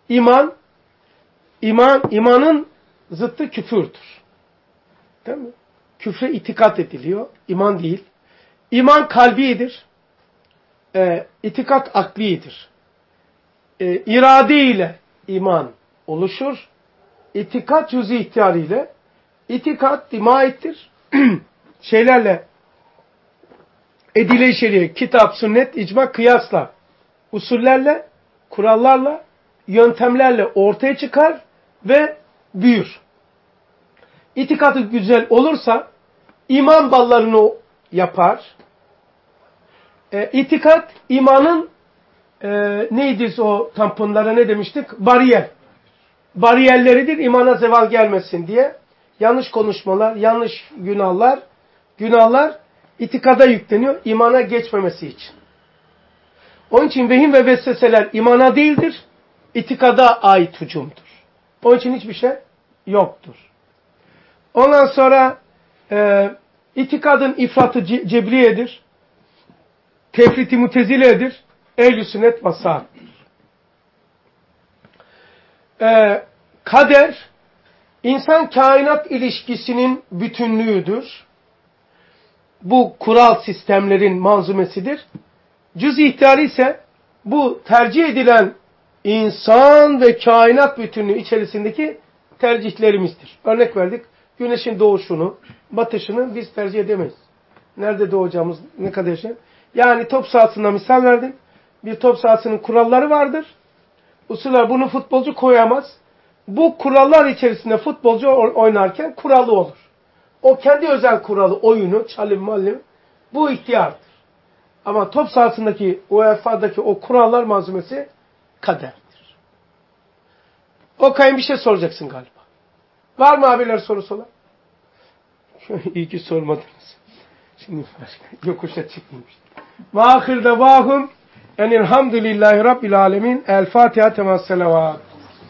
İmanın zıttı küfürdür. Değil mi? Küfre itikat ediliyor. İman değil. İman kalbidir. İtikat aklidir. İrade ile iman oluşur. İtikat cüz-i ihtiyar ile. İtikat dimaittir. Şeylerle edile-i şeriye, kitap, sünnet, icma, kıyasla, usullerle, kurallarla, yöntemlerle ortaya çıkar ve büyür. İtikadı güzel olursa iman ballarını yapar. İtikat imanın neydi o tamponlara ne demiştik? Bariyer. Bariyerleridir imana zeval gelmesin diye. Yanlış konuşmalar, yanlış günahlar itikada yükleniyor imana geçmemesi için. Onun için vehim ve vesveseler imana değildir, itikada ait hücumdur. Onun için hiçbir şey yoktur. Ondan sonra itikadın ifratı cebriyedir. Tefriti muteziledir. Ehl-i sünnet ve saattir. kader, insan kainat ilişkisinin bütünlüğüdür. Bu kural sistemlerin manzumesidir. Cüz-i ihtiyari ise bu tercih edilen insan ve kainat bütünlüğü içerisindeki tercihlerimizdir. Örnek verdik. Güneşin doğuşunu, batışını biz tercih edemeyiz. Nerede doğacağımız, ne kadar yaşayacağız. Yani top sahasında misal verdim. Bir top sahasının kuralları vardır. Usullar bunu futbolcu koyamaz. Bu kurallar içerisinde futbolcu oynarken kuralı olur. O kendi özel kuralı, oyunu, çalım, mallim, bu ihtiyardır. Ama top sahasındaki, UEFA'daki o kurallar malzemesi kaderdir. Okay'ın bir şey soracaksın galiba. Var mı abiler sorusu olan? İyi ki sormadınız. Şimdi yokuşa çıkmış. Ve ahir davahum enilhamdülillahi rabbil alemin. El Fatiha temas selavat.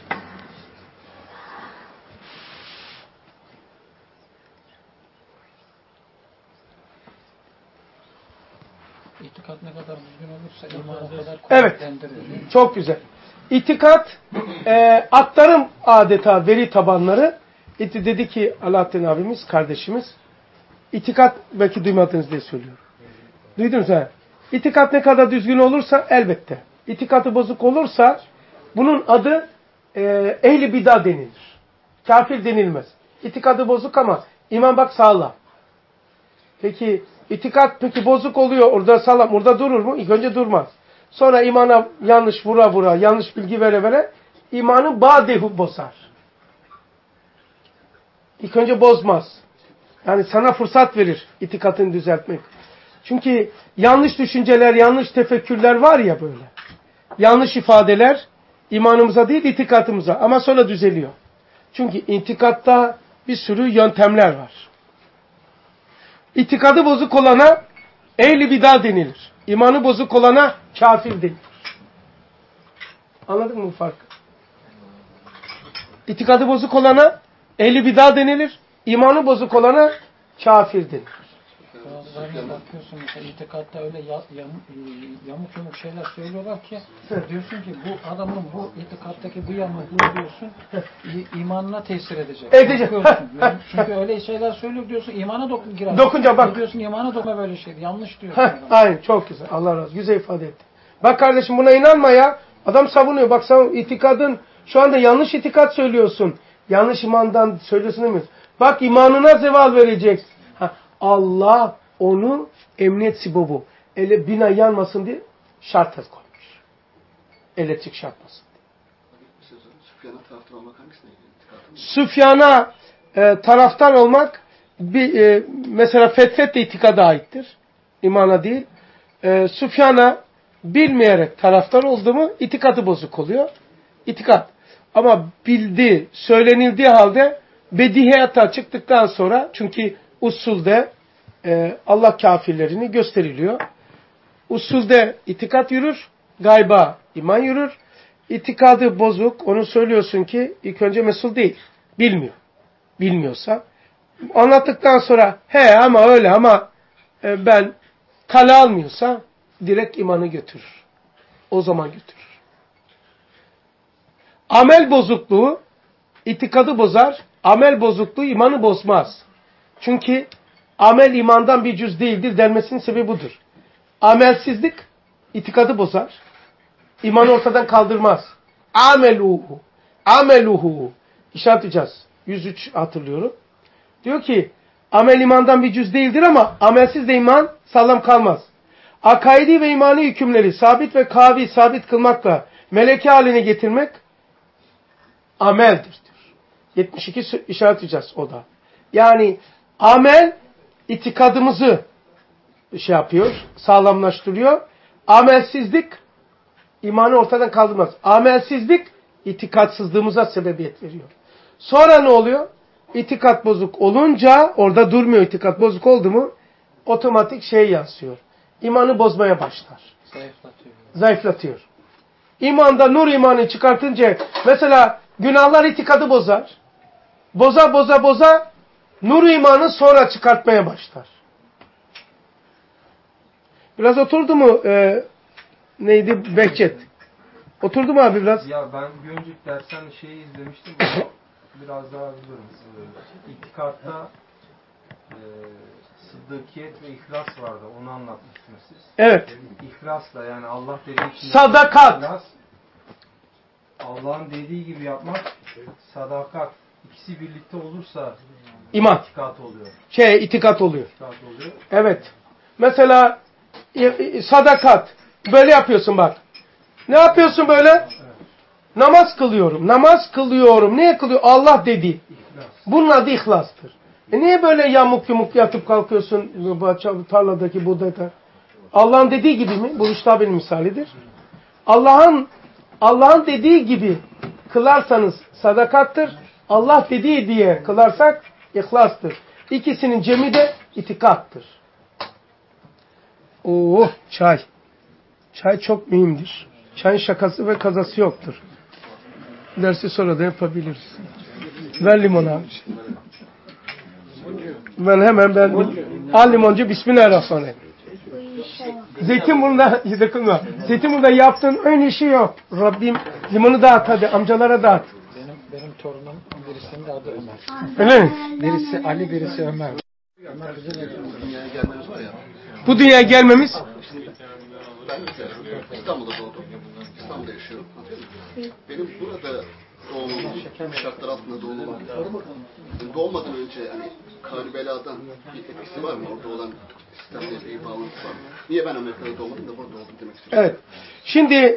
İtikat ne kadar düzgün olursa iman o kadar Evet. kuvvetlendirilir. Çok güzel. İtikat aktarım adeta veri tabanları. Dedi ki Alaaddin abimiz, kardeşimiz. İtikat belki duymadınız diye söylüyorum. Duydunuz ha? İtikat ne kadar düzgün olursa elbette. İtikatı bozuk olursa bunun adı ehli bid'a denilir. Kafir denilmez. İtikadı bozuk ama iman bak sağlam. Peki itikat bozuk oluyor orada sağlam, orada durur mu? İlk önce durmaz. Sonra imana yanlış vura, yanlış bilgi vere imanı badehu bozar. İlk önce bozmaz. Yani sana fırsat verir itikatını düzeltmek. Çünkü yanlış düşünceler, yanlış tefekkürler var ya böyle. Yanlış ifadeler imanımıza değil itikatımıza ama sonra düzeliyor. Çünkü itikatta bir sürü yöntemler var. İtikadı bozuk olana ehli bid'a denilir. İmanı bozuk olana kafir denilir. Anladın mı bu farkı? İtikadı bozuk olana ehli bid'a denilir. İmanı bozuk olana kafir denilir. Bazılarına bakıyorsun mesela itikatta öyle yamuk yumuk şeyler söylüyorlar ki diyorsun ki bu adamın bu itikattaki bu yamukluğu diyorsun imanına tesir edecek. Edecek. Çünkü öyle şeyler söylüyor diyorsun imana girer. Dokunca bak. Diyorsun imana dokma böyle şey. Yanlış diyorsun. Aynen çok güzel. Allah razı olsun. Güzel ifade etti. Bak kardeşim buna inanma ya. Adam savunuyor. Bak sen itikadın şu anda yanlış itikat söylüyorsun. Yanlış imandan söylüyorsun değil mi? Bak imanına zeval verecek. Allah onu emniyet sibobu. Bina yanmasın diye şart koymuş. Elektrik çarpmasın diye. Süfyan'a taraftar olmak hangisine ilgili? Süfyan'a taraftar olmak mesela fetret de itikada aittir. İmana değil. Süfyan'a bilmeyerek taraftar oldu mu itikadı bozuk oluyor. İtikat. Ama bildi, söylenildiği halde bedihiyata çıktıktan sonra çünkü usulde Allah kafirlerini gösteriliyor. Usulde itikat yürür, gayba iman yürür. İtikadı bozuk, onu söylüyorsun ki ilk önce mesul değil, bilmiyor. Bilmiyorsa anlattıktan sonra he ama öyle ama ben kale almıyorsa direkt imanı götürür. O zaman götürür. Amel bozukluğu itikadı bozar, amel bozukluğu imanı bozmaz. Çünkü amel imandan bir cüz değildir denmesinin sebebi budur. Amelsizlik itikadı bozar. İmanı ortadan kaldırmaz. Ameluhu. İşaretleyeceğiz. 103 hatırlıyorum. Diyor ki amel imandan bir cüz değildir ama amelsiz de iman sağlam kalmaz. Akaidi ve imani hükümleri sabit ve kavi sabit kılmakla meleke haline getirmek ameldir diyor. 72 işaretleyeceğiz o da. Yani amel itikadımızı yapıyor, sağlamlaştırıyor. Amelsizlik imanı ortadan kaldırmaz. Amelsizlik itikatsızlığımıza sebebiyet veriyor. Sonra ne oluyor? İtikat bozuk olunca orada durmuyor itikat bozuk oldu mu otomatik yansıyor. İmanı bozmaya başlar. Zayıflatıyor. İmanda nur imanı çıkartınca mesela günahlar itikadı bozar. Boza nur imanı sonra çıkartmaya başlar. Biraz oturdu mu neydi? Behçet. Oturdu mu abi biraz? Ya ben bir önceki dersten şeyi izlemiştim ama biraz daha biliyorum. İtikatta sıddıkiyet ve ihlas vardı. Onu anlatmıştınız siz. Evet. İhlasla yani Allah dediği için Sadakat. ihlas, Allah'ın dediği gibi yapmak, sadakat. İkisi birlikte olursa İman. itikat oluyor. İtikat oluyor. İtikat oluyor. Evet. Mesela sadakat. Böyle yapıyorsun bak. Ne yapıyorsun böyle? Evet. Namaz kılıyorum. Namaz kılıyorum. Niye kılıyor? Allah dedi. İhlas. Bunun adı ihlastır. Niye böyle yamuk yumuk yatıp kalkıyorsun tarladaki buğdayda? Allah'ın dediği gibi mi? Bu iştabinin misalidir. Allah'ın dediği gibi kılarsanız sadakattır. Allah dediği diye kılarsak ihlastır. İkisinin cemi de itikattır. Çay. Çay çok mühimdir. Çayın şakası ve kazası yoktur. Dersi sonra da yapabiliriz. Ver limon abi. Al limoncu Bismillahirrahmanirrahim. Zeytinburnu'nda yaptığın ön işi yok. Rabbim limonu dağıt hadi amcalara dağıt. Benim torunum birisinin de adı Ömer. Öyle mi? Birisi Ali, birisi Ömer. Dünyaya gelmemiz var ya. Bu dünyaya gelmemiz Ben İstanbul'da doğdum. İstanbul'da yaşıyorum. Benim burada doğumum, şartlar altında doğumum. Doğmadan önce hani Karbela'dan bir etkisi var mı? Orada olan sistemle bir bağlantısı var mı? Niye ben Amerika'da doğmadım da burada doğdum demek istiyorum. evet. Şimdi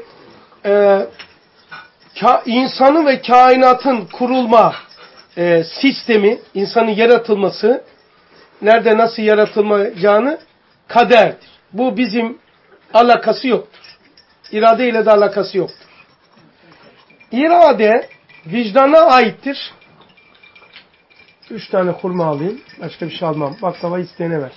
insanın ve kainatın kurulma sistemi, insanın yaratılması, nerede nasıl yaratılacağını kaderdir. Bu bizim alakası yoktur. İrade ile de alakası yoktur. İrade vicdana aittir. 3 tane hurma alayım. Başka bir şey almam. Baklava isteyene ver.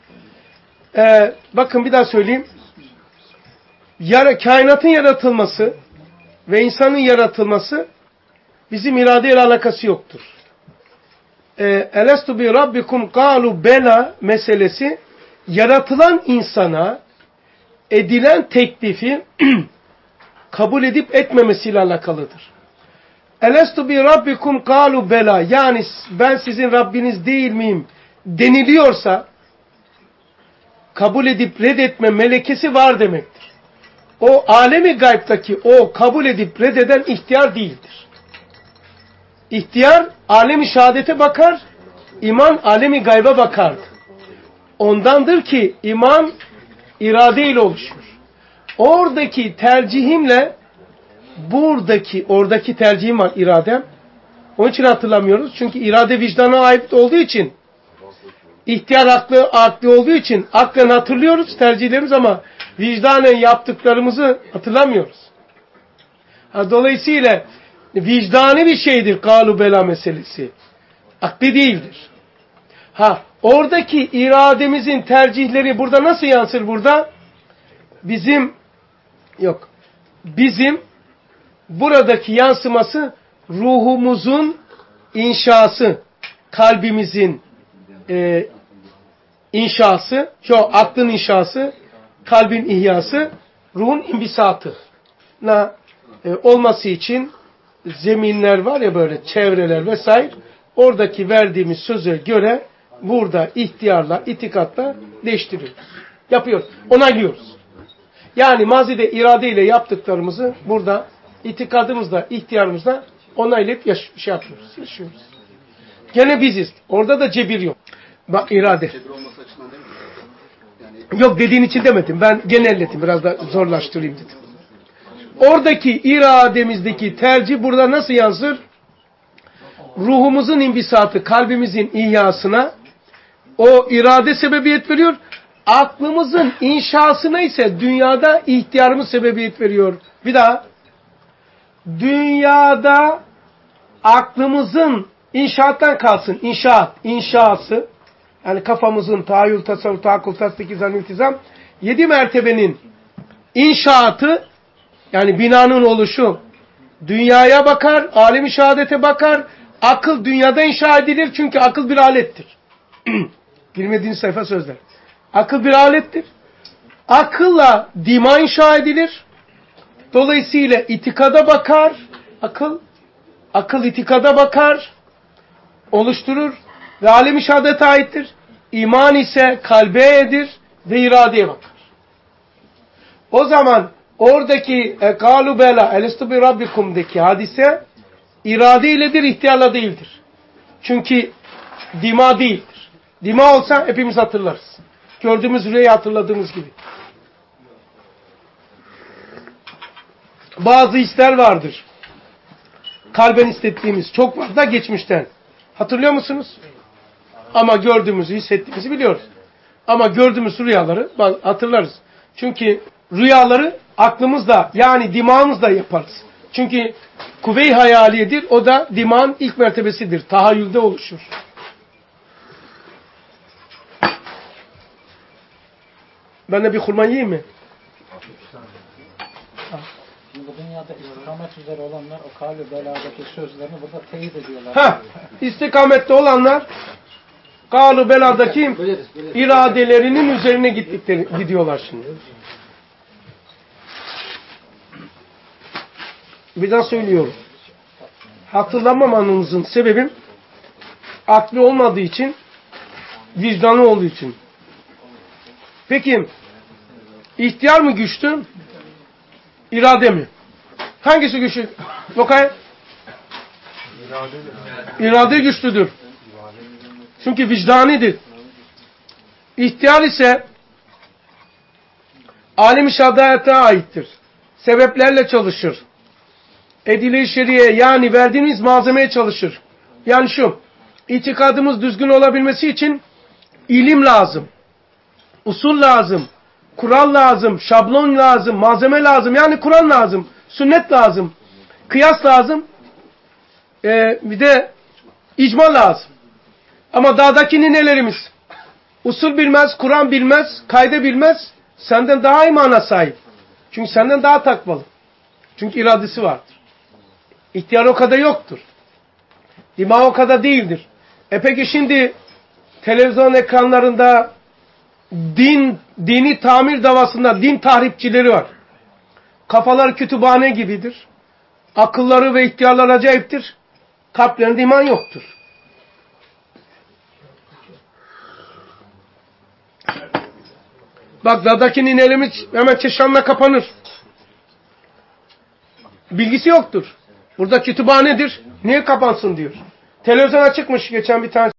Bakın bir daha söyleyeyim. Kainatın yaratılması ve insanın yaratılması bizim irade ile alakası yoktur. Elestu bi rabbikum kalu bela meselesi yaratılan insana edilen teklifi kabul edip etmemesiyle alakalıdır. Elestu bi rabbikum kalu bela, yani ben sizin Rabbiniz değil miyim deniliyorsa kabul edip reddetme melekesi var demektir. O alemi gaybtaki o kabul edip reddeden ihtiyar değildir. İhtiyar alemi şehadete bakar, iman alemi gayba bakardı. Ondandır ki iman iradeyle oluşur. Oradaki tercihimle oradaki tercihim var, iradem. Onun için hatırlamıyoruz. Çünkü irade vicdana ait olduğu için, ihtiyar aklı olduğu için aklen hatırlıyoruz tercihlerimiz ama vicdanen yaptıklarımızı hatırlamıyoruz. Dolayısıyla vicdani bir şeydir kalu bela meselesi. Akli değildir. Oradaki irademizin tercihleri burada nasıl yansır burada? Bizim buradaki yansıması ruhumuzun inşası, kalbimizin inşası, aklın inşası, kalbin ihyası, ruhun imbisatı olması için zeminler var ya, böyle çevreler vesaire, oradaki verdiğimiz söze göre burada ihtiyarla, itikatla değiştiriyoruz. Yapıyoruz, onaylıyoruz. Yani mazide iradeyle yaptıklarımızı burada itikadımızla, ihtiyarımızla onaylayıp yapıyoruz, yaşıyoruz. Gene biziz. Orada da cebir yok. Bak irade. Cebir olması açısından değil mi? Yani... Yok dediğin için demedim. Ben genelledim. Biraz da zorlaştırayım dedim. Oradaki irademizdeki tercih burada nasıl yansır? Ruhumuzun imbisatı, kalbimizin ihyasına o irade sebebiyet veriyor. Aklımızın inşasına ise dünyada ihtiyarımız sebebiyet veriyor. Bir daha. Dünyada aklımızın inşaattan kalsın. İnşası. Yani kafamızın tahayyül, tasavvur, tahakkul, tasdik, izan, iltizam 7 mertebenin inşaatı, yani binanın oluşu, dünyaya bakar, alemi şehadete bakar. Akıl dünyada inşa edilir çünkü akıl bir alettir. Bilmediğiniz sayfa sözler. Akıl bir alettir. Akılla dima inşa edilir. Dolayısıyla itikada bakar, akıl itikada bakar, oluşturur ve alem-i şehadete aittir. İman ise kalbedir ve iradeye bakar. O zaman oradaki قَالُوا بَلَا اَلَسْتُ بِرَبِّكُم'daki hadise irade iledir, ihtiyarla değildir. Çünkü dima değildir. Dima olsa hepimiz hatırlarız. Gördüğümüz rüyayı hatırladığımız gibi. Bazı hisler vardır. Kalben hissettiğimiz çok var da geçmişten. Hatırlıyor musunuz? Ama gördüğümüzü, hissettiğimizi biliyoruz. Ama gördüğümüz rüyaları hatırlarız. Çünkü rüyaları aklımızda yani dimağımızda yaparız. Çünkü kuvve-i hayaliyedir. O da dimağın ilk mertebesidir. Tahayyülde oluşur. Ben de bir hurma yiyeyim mi? Şimdi bu dünyada istikamet üzere olanlar o kâlü beladaki sözlerini burada teyit ediyorlar. İstikamette olanlar kâlü beladaki iradelerinin üzerine gidiyorlar şimdi. Bir daha söylüyorum. Hatırlamamanızın sebebi aklı olmadığı için, vicdanı olduğu için. Peki ihtiyar mı güçlü? İrade mi? Hangisi güçlü? Okay. İrade güçlüdür. Çünkü vicdanidir. İhtiyar ise alem-i şehadete aittir. Sebeplerle çalışır. Edile-i şeriye yani verdiğimiz malzemeye çalışır. Yani şu, itikadımız düzgün olabilmesi için ilim lazım. Usul lazım. Kural lazım. Şablon lazım. Malzeme lazım. Yani Kur'an lazım. Sünnet lazım. Kıyas lazım. Bir de icma lazım. Ama dağdaki ninelerimiz usul bilmez, Kur'an bilmez, kaide bilmez. Senden daha imana sahip. Çünkü senden daha takvalı. Çünkü iradesi vardır. İhtiyar o kadar yoktur. Dima o kadar değildir. Peki şimdi televizyon ekranlarında dini tamir davasında din tahripçileri var. Kafalar kütüphane gibidir. Akılları ve ihtiyarlar acayiptir. Kalplerinde iman yoktur. Bak dağdaki ninelerimiz hemen çeşanla kapanır. Bilgisi yoktur. Burada kütüphanedir. Niye kapansın diyor. Televizyona çıkmış geçen bir tane